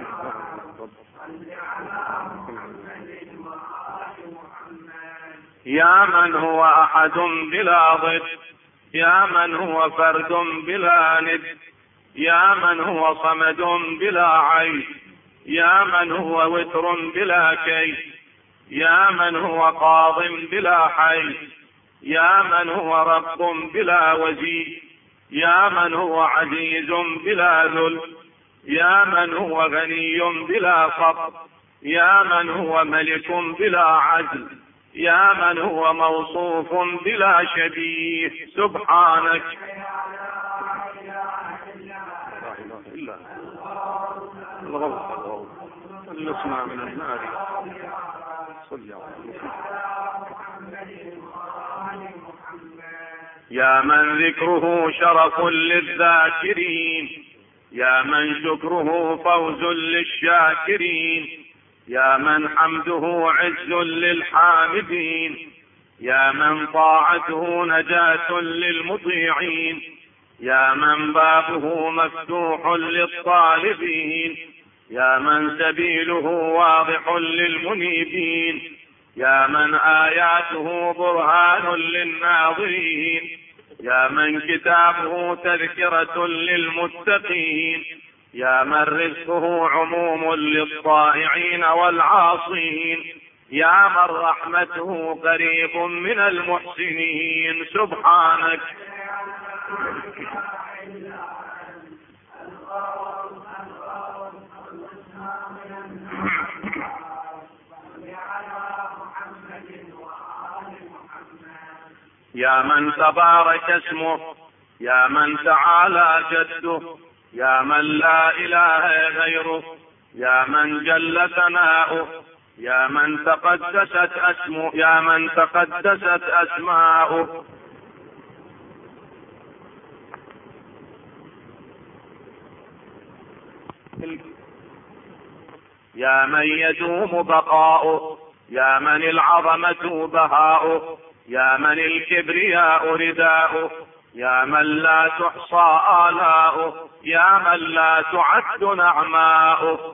يا من هو أحد بلا ضد يا من هو فرد بلا ند يا من هو صمد بلا عين يا من هو وتر بلا كي يا من هو قاض بلا حي يا من هو رب بلا وزير يا من هو عزيز بلا ذل يا من هو غني بلا فقر يا من هو ملك بلا عدل يا من هو موصوف بلا شبيه سبحانك الغوث خلصنا من النار صلى على يا من ذكره شرف للذاكرين يا من شكره فوز للشاكرين يا من حمده عز للحامدين يا من طاعته نجاة للمطيعين يا من بابه مفتوح للطالبين يا من سبيله واضح للمنيبين يا من آياته برهان للناظرين يا من كتابه تذكرة للمتقين، يا من رزقه عموم للطائعين والعاصين، يا من رحمته قريب من المحسنين. سبحانك يا من تبارك اسمه، يا من تعالى جده، يا من لا إله غيره، يا من جل ثناؤه، يا من تقدست اسمه، يا من تقدست أسماؤه، يا من يدوم بقاؤه، يا من العظمة بهاؤه، يا من الكبرياء رداؤه، يا من لا تحصى آلاؤه، يا من لا تعد نعماؤه.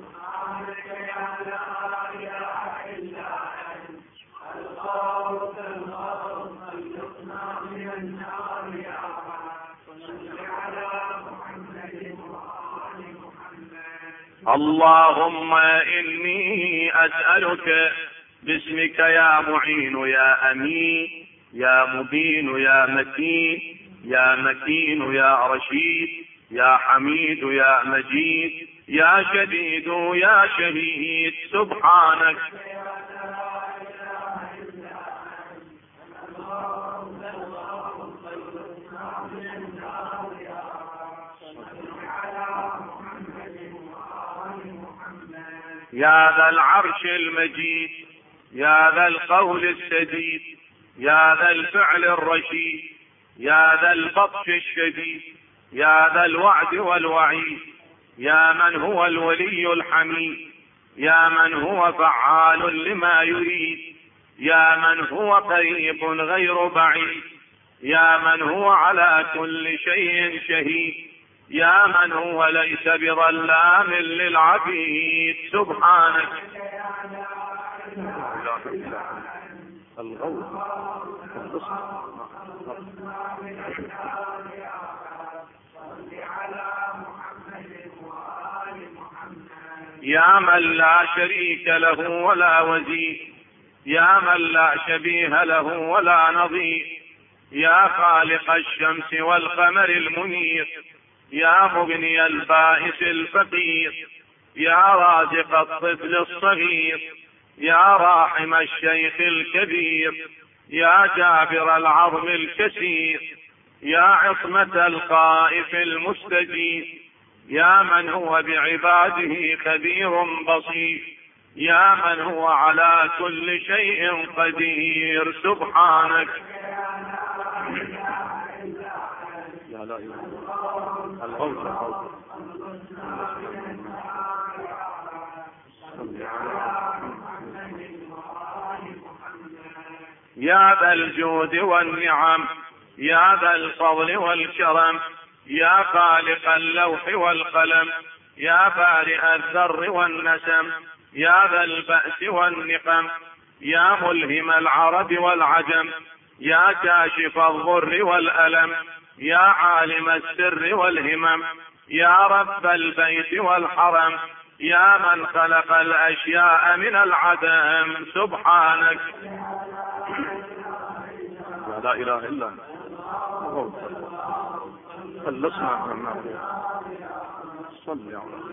اللهم إني أسألك باسمك يا معين يا أمين يا مبين يا متين يا مكين يا رشيد يا حميد يا مجيد يا شديد يا شهيد. سبحانك يا ذا العرش المجيد، يا ذا القول السديد، يا ذا الفعل الرشيد، يا ذا البطش الشديد، يا ذا الوعد والوعيد، يا من هو الولي الحميد، يا من هو فعال لما يريد، يا من هو قريب غير بعيد، يا من هو على كل شيء شهيد، يا من هو ليس بظلام للعبيد. سبحانك يا من لا شريك له ولا وزير، يا من لا شبيه له ولا نظير، يا خالق الشمس والقمر المنير، يا مغني البائس الفقير، يا رازق الطفل الصغير، يا راحم الشيخ الكبير، يا جابر العظم الكسير، يا عصمة الخائف المستجيب، يا من هو بعباده خبير بصير، يا من هو على كل شيء قدير. سبحانك لا لا الغوث يا ذا الجود والنعم، يا ذا الفضل والكرم، يا خالق اللوح والقلم، يا بارئ الذر والنسم، يا ذا البأس والنقم، يا ملهم العرب والعجم، يا كاشف الضر والألم، يا عالم السر والهمم، يا رب البيت والحرم، يا من خلق الأشياء من العدم. سبحانك لا إله إلا أنت خلصنا من النار. صل على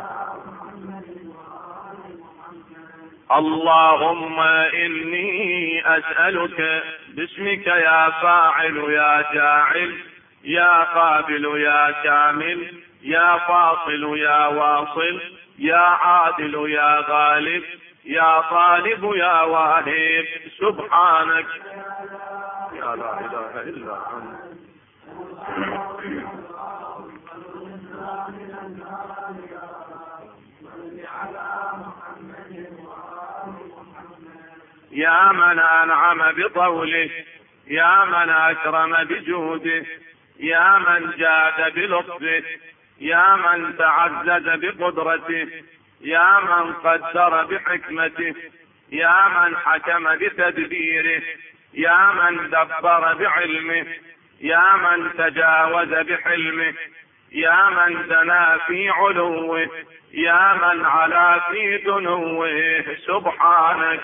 اللهم إني أسألك باسمك يا فاعل يا جاعل يا قابل يا كامل يا فاصل يا واصل يا عادل يا غالب يا طالب يا واهب. سبحانك لا إله إلا أنت. يا من أنعم بطوله، يا من أكرم بجوده، يا من جاد بلطفه، يا من تعزز بقدرته، يا من قدر بحكمته، يا من حكم بتدبيره، يا من دبر بعلمه، يا من تجاوز بحلمه، يا من دنا في علوه، يا من علا في دنوه سبحانك.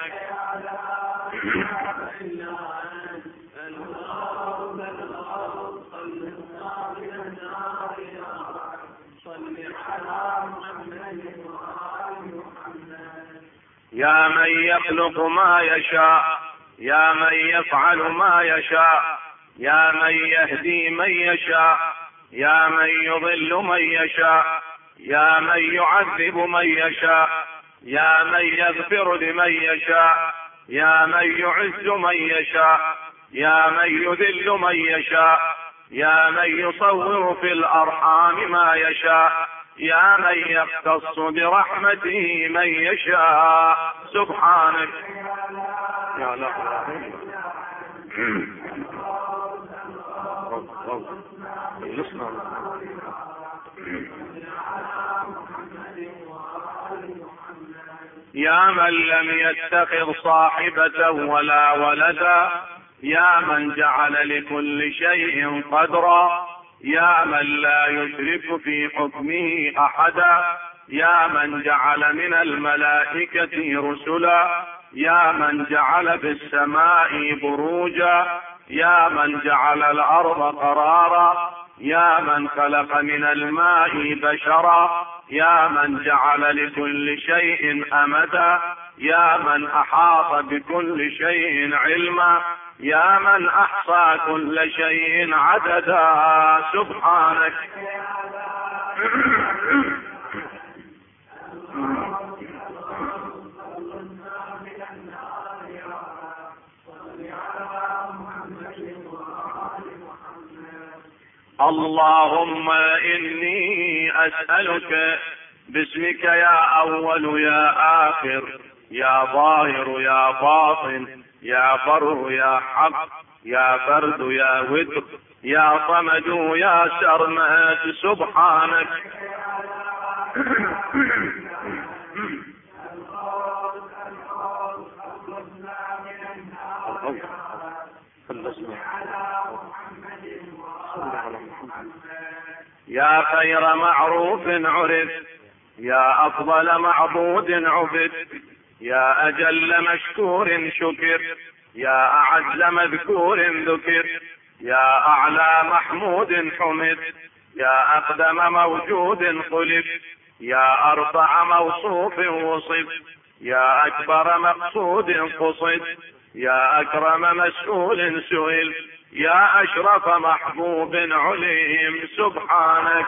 يا من يخلق ما يشاء، يا من يفعل ما يشاء، يا من يهدي من يشاء، يا من يضل من يشاء، يا من يعذب من يشاء، يا من يغفر لمن يشاء، يا من يعز من يشاء، يا من يذل من يشاء، يا من يصور في الأرحام ما يشاء، يا من يختص برحمته من يشاء سبحانك. يا لا يا من لم يتخذ صاحبة ولا ولدا، يا من جعل لكل شيء قدرا، يا من لا يشرك في حكمه أحدا، يا من جعل من الملائكة رسلا، يا من جعل في السماء بروجا، يا من جعل الأرض قرارا، يا من خلق من الماء بشرا، يا من جعل لكل شيء أمدا، يا من أحاط بكل شيء علما، يا من أحصى كل شيء عددا سبحانك. اللهم إني أسألك باسمك يا أول يا آخر، يا ظاهر يا باطن، يا بر يا حق، يا فرد يا وتر، يا صمد يا سرمد سبحانك. يا خير معروف عرف، يا أفضل معبود عبد، يا أجل مشكور شكر، يا أعز مذكور ذكر، يا أعلى محمود حمد، يا أقدم موجود خلف، يا أرفع موصوف وصف، يا أكبر مقصود قصد، يا أكرم مسؤول سئل، يا أشرف محبوب عليم سبحانك.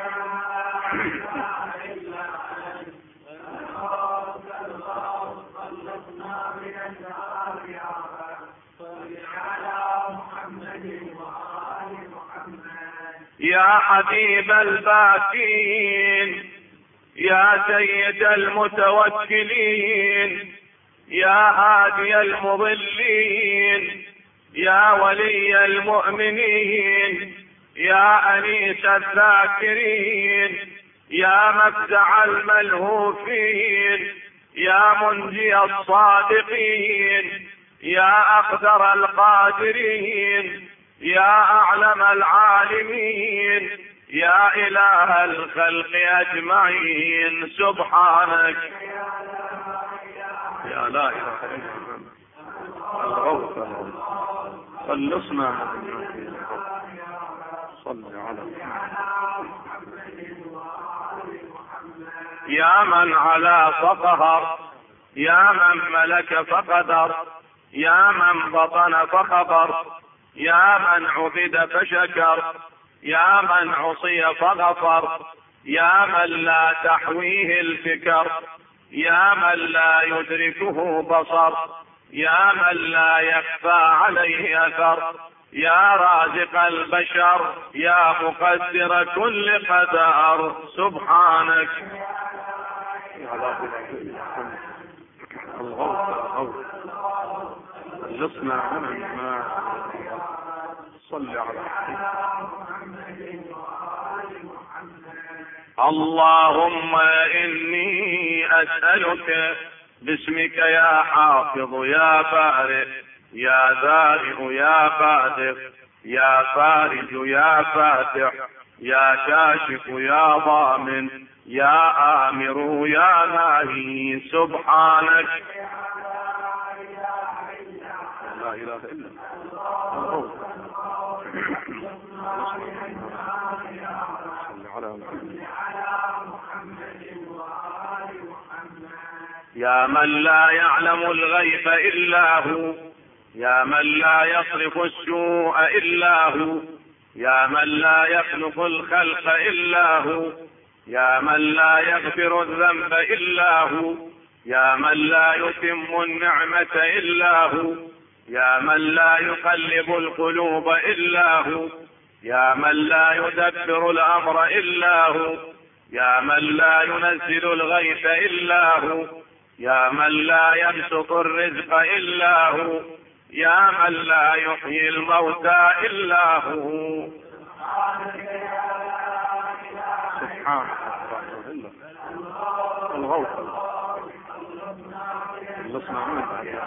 يا حبيب الباكين، يا سيد المتوكلين، يا هادي المضلين، يا ولي المؤمنين، يا أنيس الذاكرين، يا مفزع الملهوفين، يا منجي الصادقين، يا أقدر القادرين، يا أعلم العالمين، يا إله الخلق أجمعين سبحانك. يا لا إله إلا أنت الغوث خلصنا. صل على يا من علا فقهر، يا من ملك فقدر، يا من بطن فخبر، يا من عبد فشكر، يا من عصي فغفر، يا من لا تحويه الفكر، يا من لا يدركه بصر، يا من لا يخفى عليه أثر، يا رازق البشر، يا مقدر كل قدر سبحانك. الغوث خلصنا من ما صل على اللهم إني أسألك باسمك يا حافظ يا بارئ، يا ذارئ يا بادر، يا فارج يا فاتح يا كاشف يا ضامن يا آمر يا ناهي سبحانك. لا إله إلا الله. صل على محمد. يا من لا يعلم الغيب إلا هو، يا من لا يصرف السوء إلا هو، يا من لا يخلق الخلق إلا هو، يا من لا يغفر الذنب إلا هو، يا من لا يتم النعمة إلا هو، يا من لا يقلب القلوب إلا هو، يا من لا يدبر الأمر إلا هو، يا من لا ينزل الغيث إلا هو، يا من لا يبسط الرزق إلا هو، يا من لا يحيي الموتى إلا هو. سبحانك الغوث نسمع منك.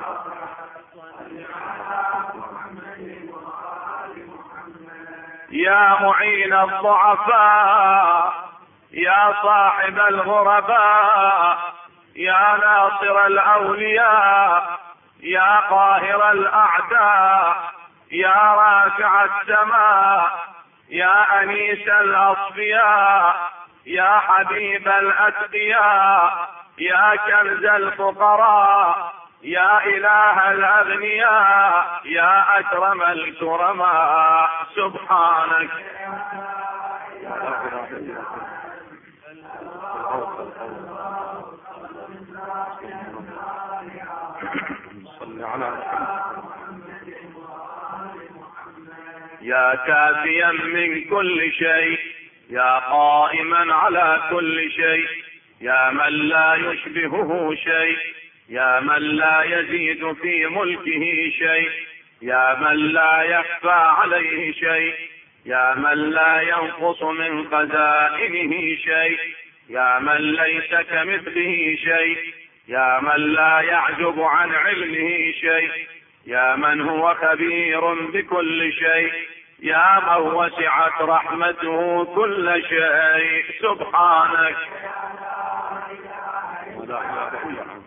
يا معين الضعفاء يا صاحب الغرباء يا ناصر الأولياء يا قاهر الأعداء يا رافع السماء يا أنيس الأصفياء يا حبيب الأتقياء يا كنز الفقراء يا إله الأغنياء يا أكرم الكرماء سبحانك. صل على يا كافيا من كل شيء يا قائما على كل شيء يا من لا يشبهه شيء يا من لا يزيد في ملكه شيء يا من لا يخفى عليه شيء يا من لا ينقص من خزائنه شيء يا من ليس كمثله شيء يا من لا يعجب عن علمه شيء يا من هو خبير بكل شيء يا من وسعت رحمته كل شيء سبحانك. لا إله إلا الله.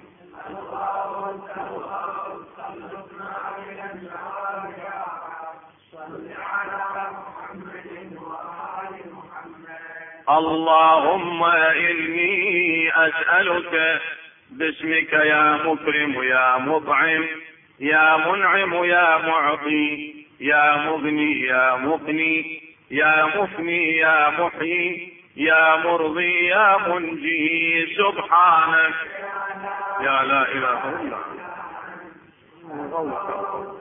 اللهم إني أسألك باسمك يا مكرم يا مطعم يا منعم يا معطي يا مغني يا مقني يا مفني يا محيي يا مرضي يا منجي سبحانك. يا لا إله إلا الله.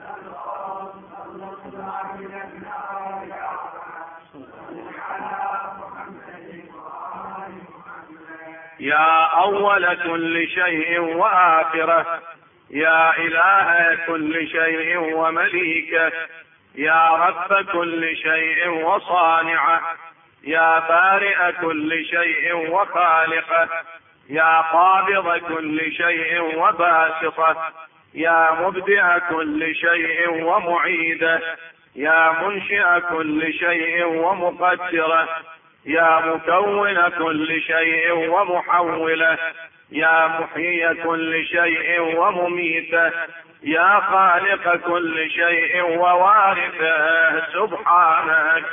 يا أول كل شيء وآخره يا إله كل شيء ومليكه يا رب كل شيء وصانعه يا بارئ كل شيء وخالقه يا قابض كل شيء وباسطه يا مبدئ كل شيء ومعيده يا منشئ كل شيء ومقدره يا مكون كل شيء ومحوله يا محيي كل شيء ومميته يا خالق كل شيء ووارثه سبحانك.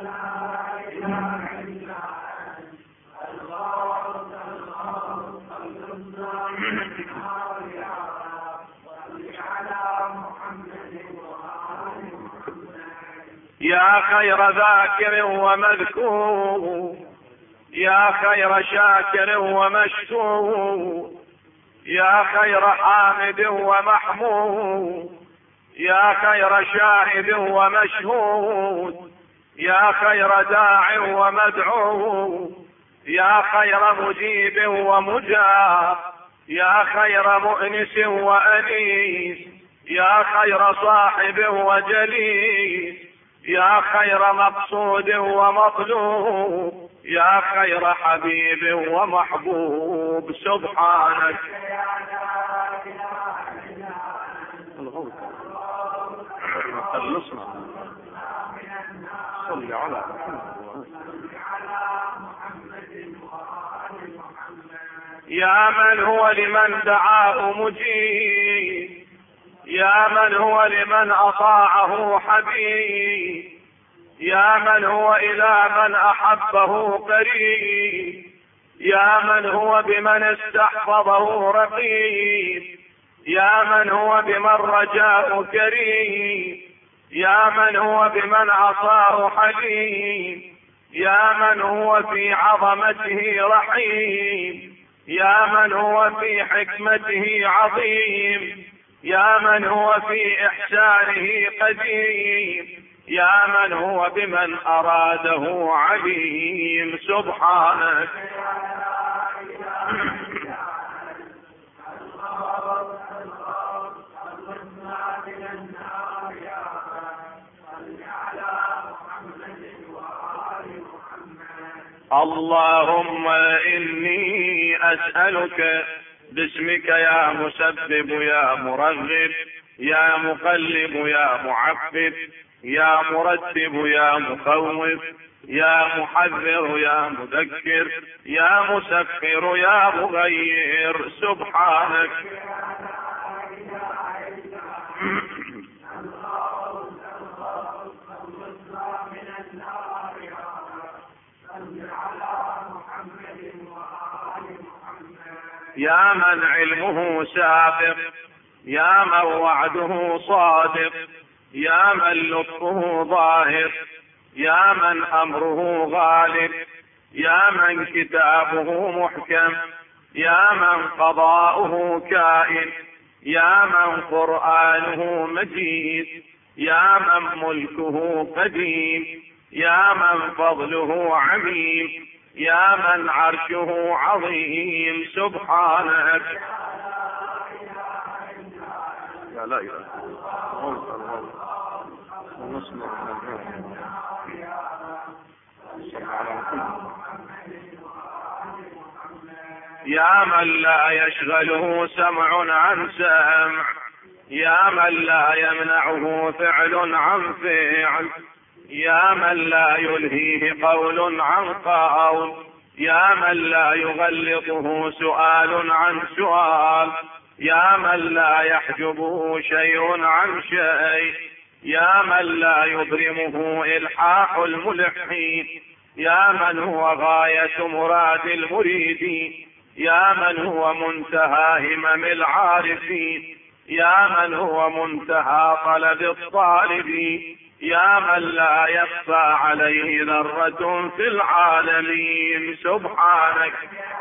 يا خير ذاكر ومذكور يا خير شاكر ومشكور يا خير حامد ومحمود يا خير شاهد ومشهود يا خير داع ومدعو يا خير مجيب ومجاب يا خير مؤنس وأنيس يا خير صاحب وجليس يا خير مقصود ومطلوب يا خير حبيب ومحبوب سبحانك. صل على يا من هو لمن دعاه مجيب، يا من هو لمن أطاعه حبيب، يا من هو إلى من أحبه قريب، يا من هو بمن استحفظه رقيب، يا من هو بمن رجاء كريم، يا من هو بمن عصاه حليم، يا من هو في عظمته رحيم، يا من هو في حكمته عظيم، يا من هو في إحسانه قديم، يا من هو بمن أراده عليم. سبحانك اللهم إني أسألك باسمك يا مسبب يا مرغب يا مقلب يا معبد يا مرتب يا مخوف يا محذر يا مذكر يا مسخر يا مغير. سبحانك يا من علمه سابق، يا من وعده صادق، يا من لطفه ظاهر، يا من أمره غالب، يا من كتابه محكم، يا من قضاؤه كائن، يا من قرآنه مجيد، يا من ملكه قديم، يا من فضله عميم، يا من عرشه عظيم. سبحانك يا لا إله يا من لا يشغله سمع عن سمع، يا من لا يمنعه فعل عن فعل، يا من لا يلهيه قول عن قول، يا من لا يغلطه سؤال عن سؤال، يا من لا يحجبه شيء عن شيء، يا من لا يبرمه إلحاح الملحين، يا من هو غاية مراد المريدين، يا من هو منتهى همم العارفين، يا من هو منتهى طلب الطالبين، يا من لا يخفى عليه ذرة في العالمين. سبحانك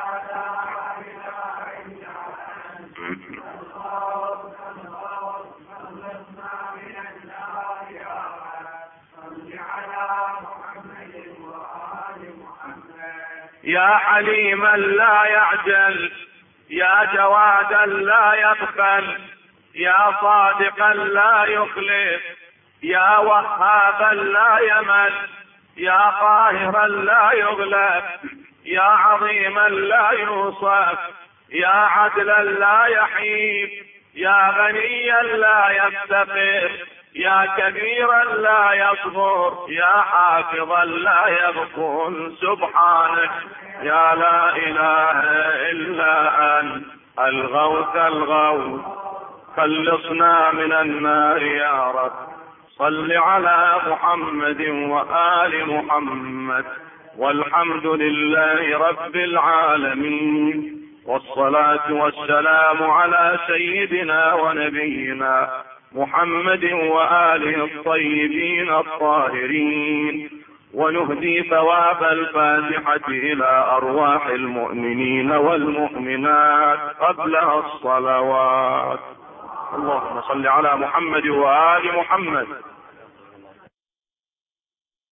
يا حليما لا يعجل، يا جوادا لا يبخل، يا صادقا لا يخلف، يا وهابا لا يمل، يا قاهرا لا يغلب، يا عظيما لا يوصف، يا عدلا لا يحيب، يا غنيا لا يفتقر، يا كبيرا لا يصغر، يا حافظا لا يغفل. سبحانك يا لا إله إلا أنت الغوث الغوث، خلصنا من النار يا رب. صل على محمد وآل محمد، والحمد لله رب العالمين، والصلاة والسلام على سيدنا ونبينا محمد وآله الطيبين الطاهرين. ونهدي ثواب الفاتحة إلى أرواح المؤمنين والمؤمنات قبلها الصلوات. اللهم صل على محمد وآل محمد